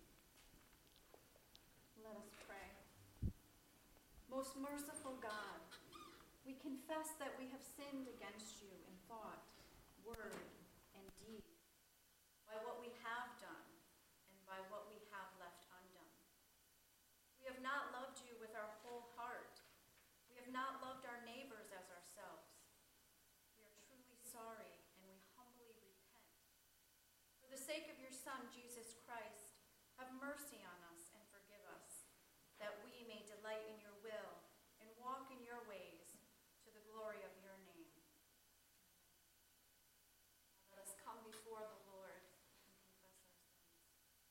Let us pray. Most merciful God, we confess that we have sinned against you in thought, word, and deed, by what we have done and by what we have left undone. We have not loved you with our whole heart. We have not loved our neighbors as ourselves. We are truly sorry, and we humbly repent. For the sake of your Son, Jesus Christ, have mercy on us and forgive us, that we may delight in your will and walk in your ways to the glory of your name. Let us come before the Lord and confess our sins.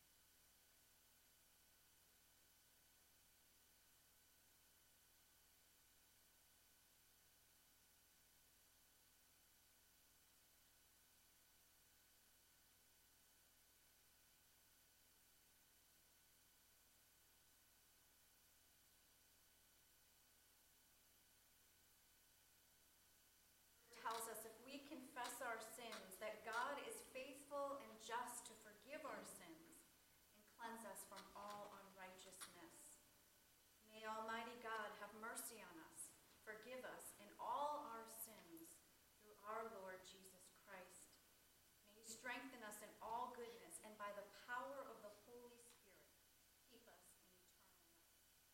Tells us if we confess our sins, that God is faithful and just to forgive our sins and cleanse us from all unrighteousness. May Almighty God have mercy on us, forgive us in all our sins through our Lord Jesus Christ. May he strengthen us in all goodness, and by the power of the Holy Spirit, keep us in eternal life.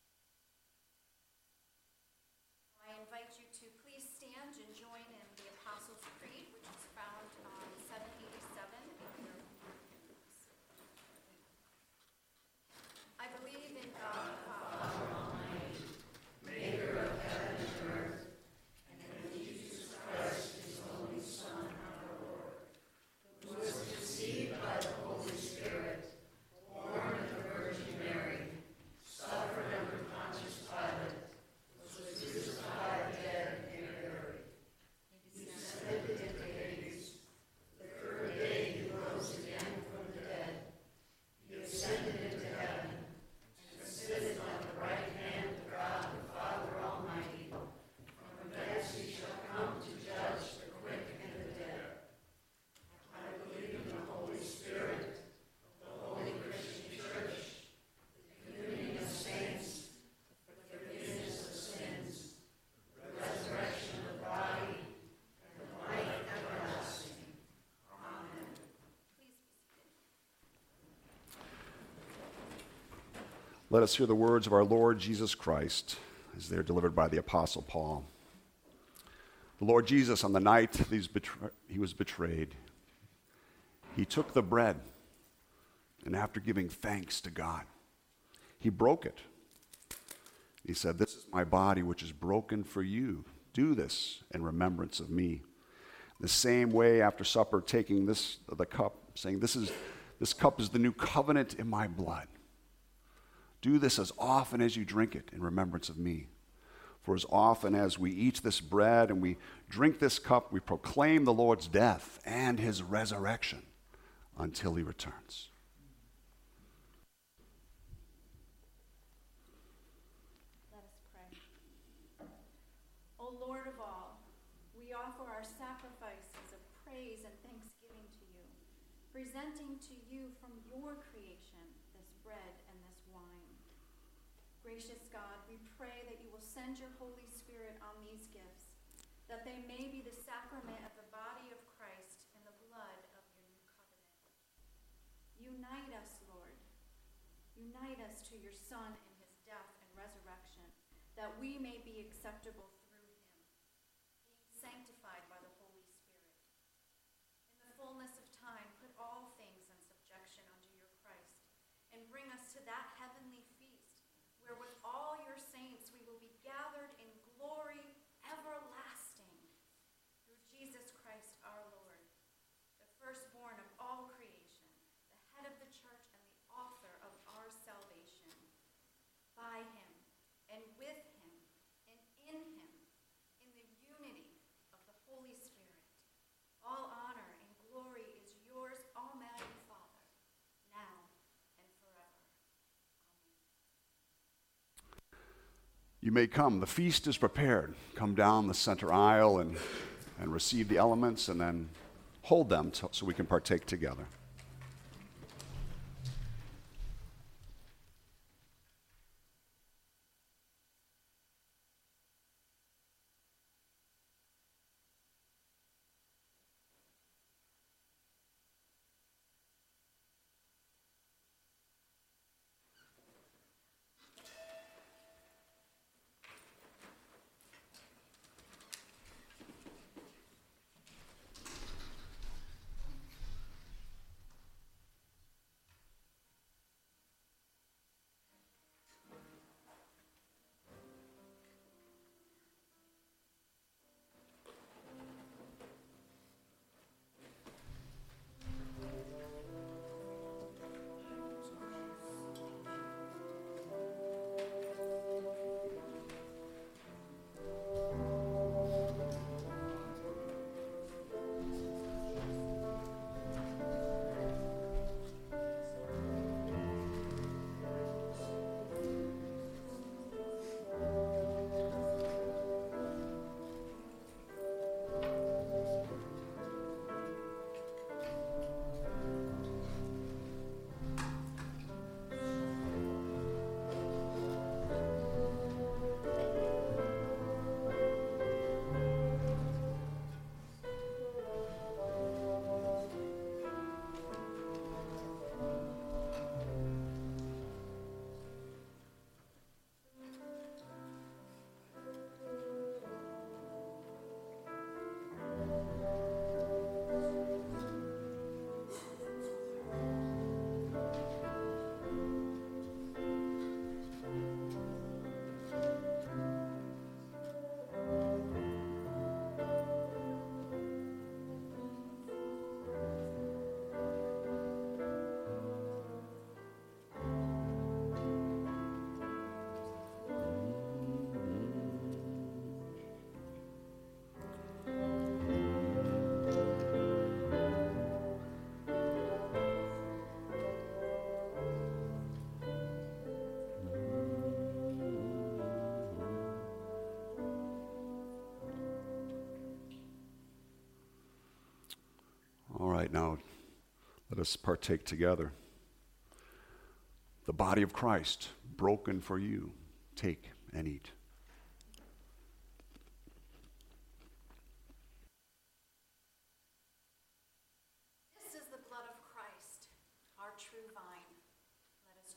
I invite you to please stand and join in the Apostles' Creed, which is found on seven eighty-seven in your pews. I believe in God the Father, Let us hear the words of our Lord Jesus Christ as they are delivered by the Apostle Paul. The Lord Jesus, on the night that he was betrayed, he took the bread, and after giving thanks to God, he broke it. He said, "This is my body, which is broken for you. Do this in remembrance of me." The same way, after supper, taking this the cup, saying, "This is this cup is the new covenant in my blood. Do this as often as you drink it in remembrance of me. For as often as we eat this bread and we drink this cup, we proclaim the Lord's death and his resurrection until he returns." Let us pray. O Lord of all, presenting to you from your creation this bread and this wine. Gracious God, we pray that you will send your Holy Spirit on these gifts, that they may be the sacrament of the body of Christ and the blood of your new covenant. Unite us, Lord. Unite us to your Son in his death and resurrection, that we may be acceptable through him, being sanctified by the Holy Spirit. In the fullness of time, put all things in subjection under your Christ, and bring us to that heavenly feast, where with all your saints we will be gathered in glory everlasting. Through Jesus Christ our Lord, the firstborn of all creation, the head of the church and the author of our salvation. By him, and with him, and in him, in the unity of the Holy Spirit, all honor and glory is yours, Almighty Father, now and forever. Amen. You may come. The feast is prepared. Come down the center aisle and, and receive the elements, and then hold them to, so we can partake together. right now, let us partake together. The body of Christ, broken for you. Take and eat. This is the blood of Christ, our true vine. Let us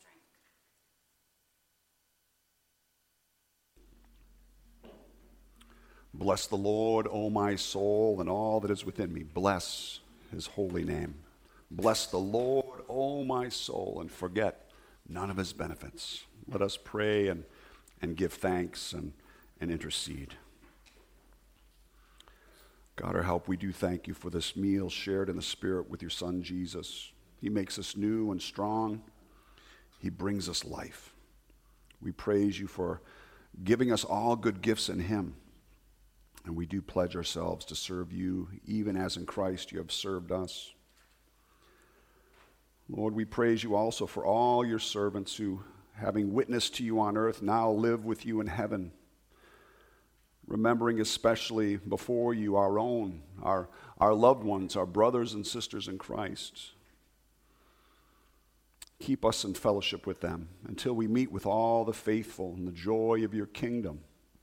drink. Bless the Lord, O my soul, and all that is within me. Bless his holy name. Bless the Lord, O my soul, and forget none of his benefits. Let us pray and, and give thanks and, and intercede. God, our help, we do thank you for this meal shared in the Spirit with your Son, Jesus. He makes us new and strong. He brings us life. We praise you for giving us all good gifts in him. And we do pledge ourselves to serve you, even as in Christ you have served us. Lord, we praise you also for all your servants who, having witnessed to you on earth, now live with you in heaven, remembering especially before you our own, our, our loved ones, our brothers and sisters in Christ. Keep us in fellowship with them until we meet with all the faithful in the joy of your kingdom.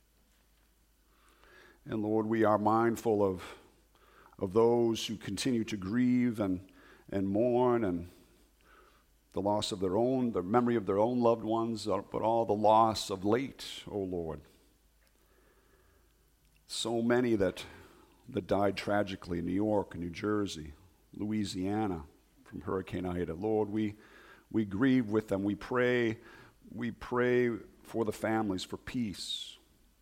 And Lord, we are mindful of, of those who continue to grieve and, and mourn and the loss of their own, the memory of their own loved ones, but all the loss of late, O Lord. So many that, that died tragically in New York and New Jersey, Louisiana, from Hurricane Ida. Lord, we We grieve with them. We pray, we pray for the families, for peace.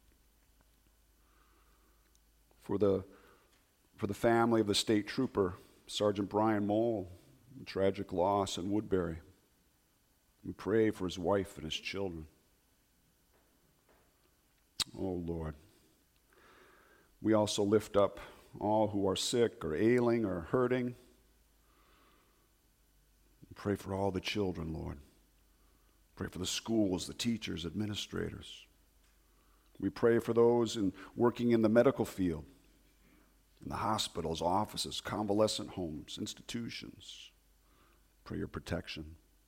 For the, for the family of the state trooper, Sergeant Brian Mole, the tragic loss in Woodbury. We pray for his wife and his children. Oh, Lord. We also lift up all who are sick or ailing or hurting. Pray for all the children, Lord. Pray for the schools, the teachers, administrators. We pray for those in, working in the medical field, in the hospitals, offices, convalescent homes, institutions. Pray your protection.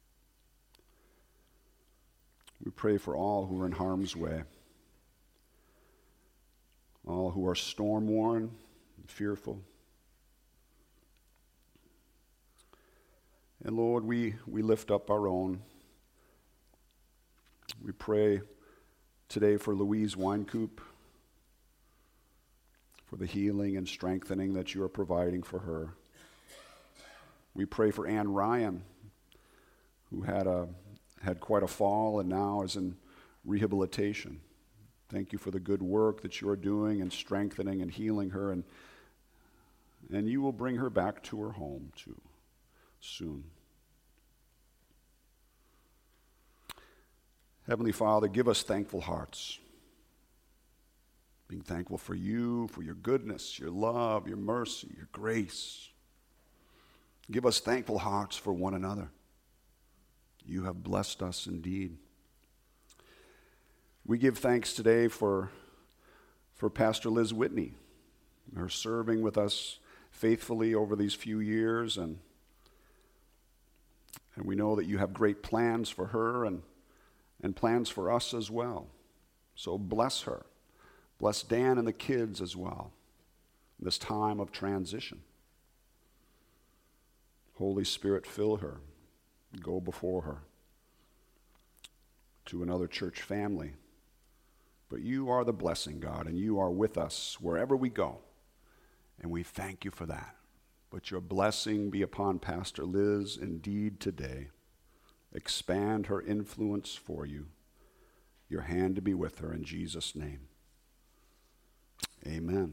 We pray for all who are in harm's way, all who are storm-worn and fearful. And Lord, we, we lift up our own. We pray today for Louise Weinkoop, for the healing and strengthening that you are providing for her. We pray for Ann Ryan, who had a had quite a fall and now is in rehabilitation. Thank you for the good work that you are doing and strengthening and healing her, and and you will bring her back to her home too soon. Heavenly Father, give us thankful hearts. Being thankful for you, for your goodness, your love, your mercy, your grace. Give us thankful hearts for one another. You have blessed us indeed. We give thanks today for, for Pastor Liz Whitney, her serving with us faithfully over these few years, and, and we know that you have great plans for her and, and plans for us as well. So bless her. Bless Dan and the kids as well in this time of transition. Holy Spirit, fill her. Go before her to another church family. But you are the blessing, God, and you are with us wherever we go. And we thank you for that. But your blessing be upon Pastor Liz indeed today. Expand her influence for you. Your hand to be with her in Jesus' name. Amen.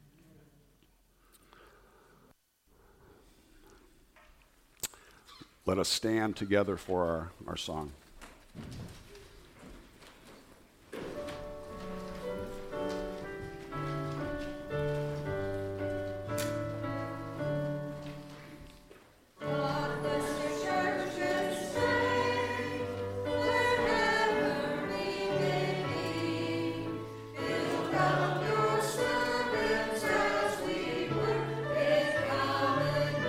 Let us stand together for our, our song.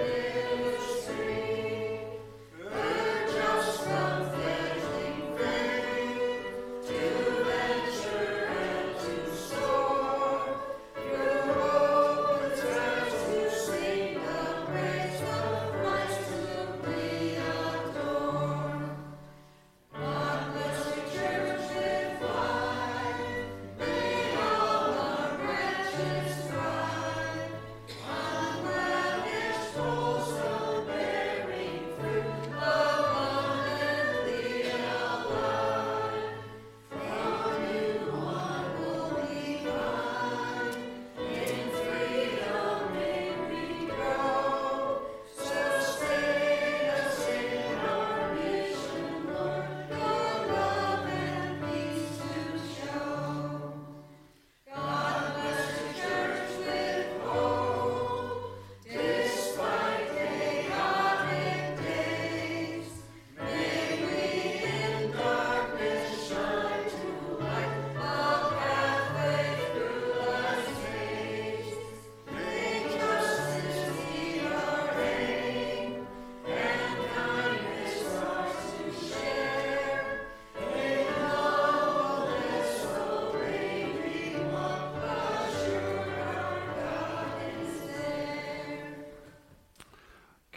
Just confessing faith.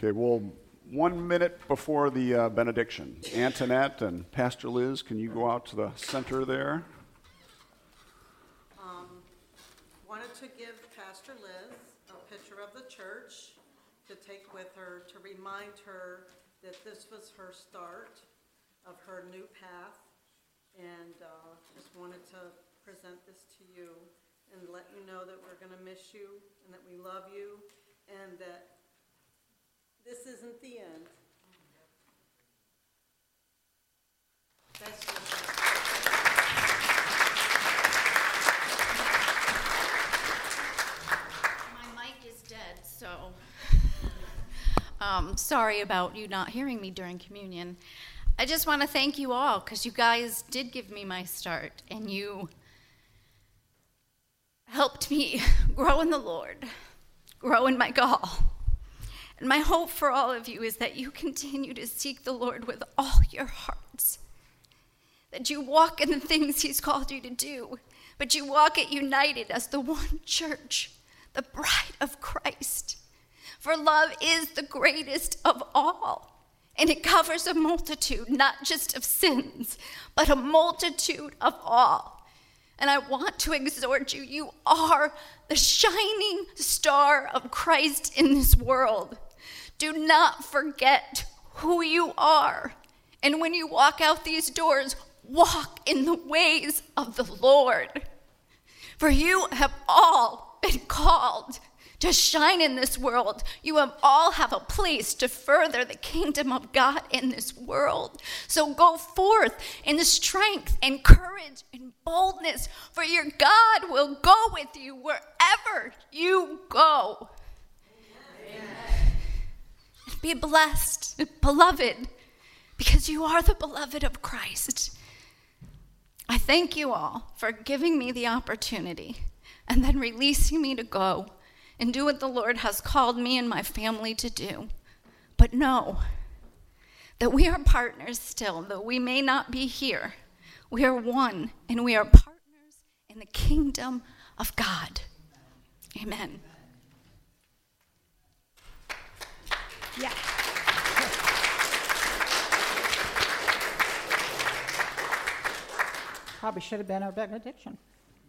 Okay, well, one minute before the uh, benediction, Antoinette and Pastor Liz, can you go out to the center there? Um, wanted to give Pastor Liz a picture of the church to take with her, to remind her that this was her start of her new path, and uh, just wanted to present this to you and let you know that we're going to miss you and that we love you and that this isn't the end. That's just My mic is dead, so um, sorry about you not hearing me during communion. I just want to thank you all because you guys did give me my start and you helped me grow in the Lord, grow in my call. And my hope for all of you is that you continue to seek the Lord with all your hearts, that you walk in the things he's called you to do, but you walk it united as the one church, the bride of Christ. For love is the greatest of all, and it covers a multitude, not just of sins, but a multitude of all. And I want to exhort you, you are the shining star of Christ in this world. Do not forget who you are. And when you walk out these doors, walk in the ways of the Lord. For you have all been called to shine in this world. You have all have a place to further the kingdom of God in this world. So go forth in the strength and courage and boldness, for your God will go with you wherever you go. Amen. Be blessed, beloved, because you are the beloved of Christ. I thank you all for giving me the opportunity and then releasing me to go and do what the Lord has called me and my family to do. But know that we are partners still, though we may not be here. We are one, and we are partners in the kingdom of God. Amen. Yeah. Probably should have been our benediction.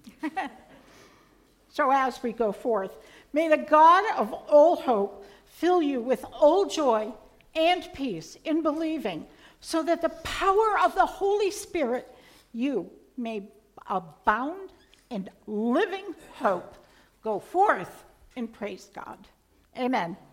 So as we go forth, may the God of all hope fill you with all joy and peace in believing, so that the power of the Holy Spirit you may abound in living hope. Go forth and praise God. Amen.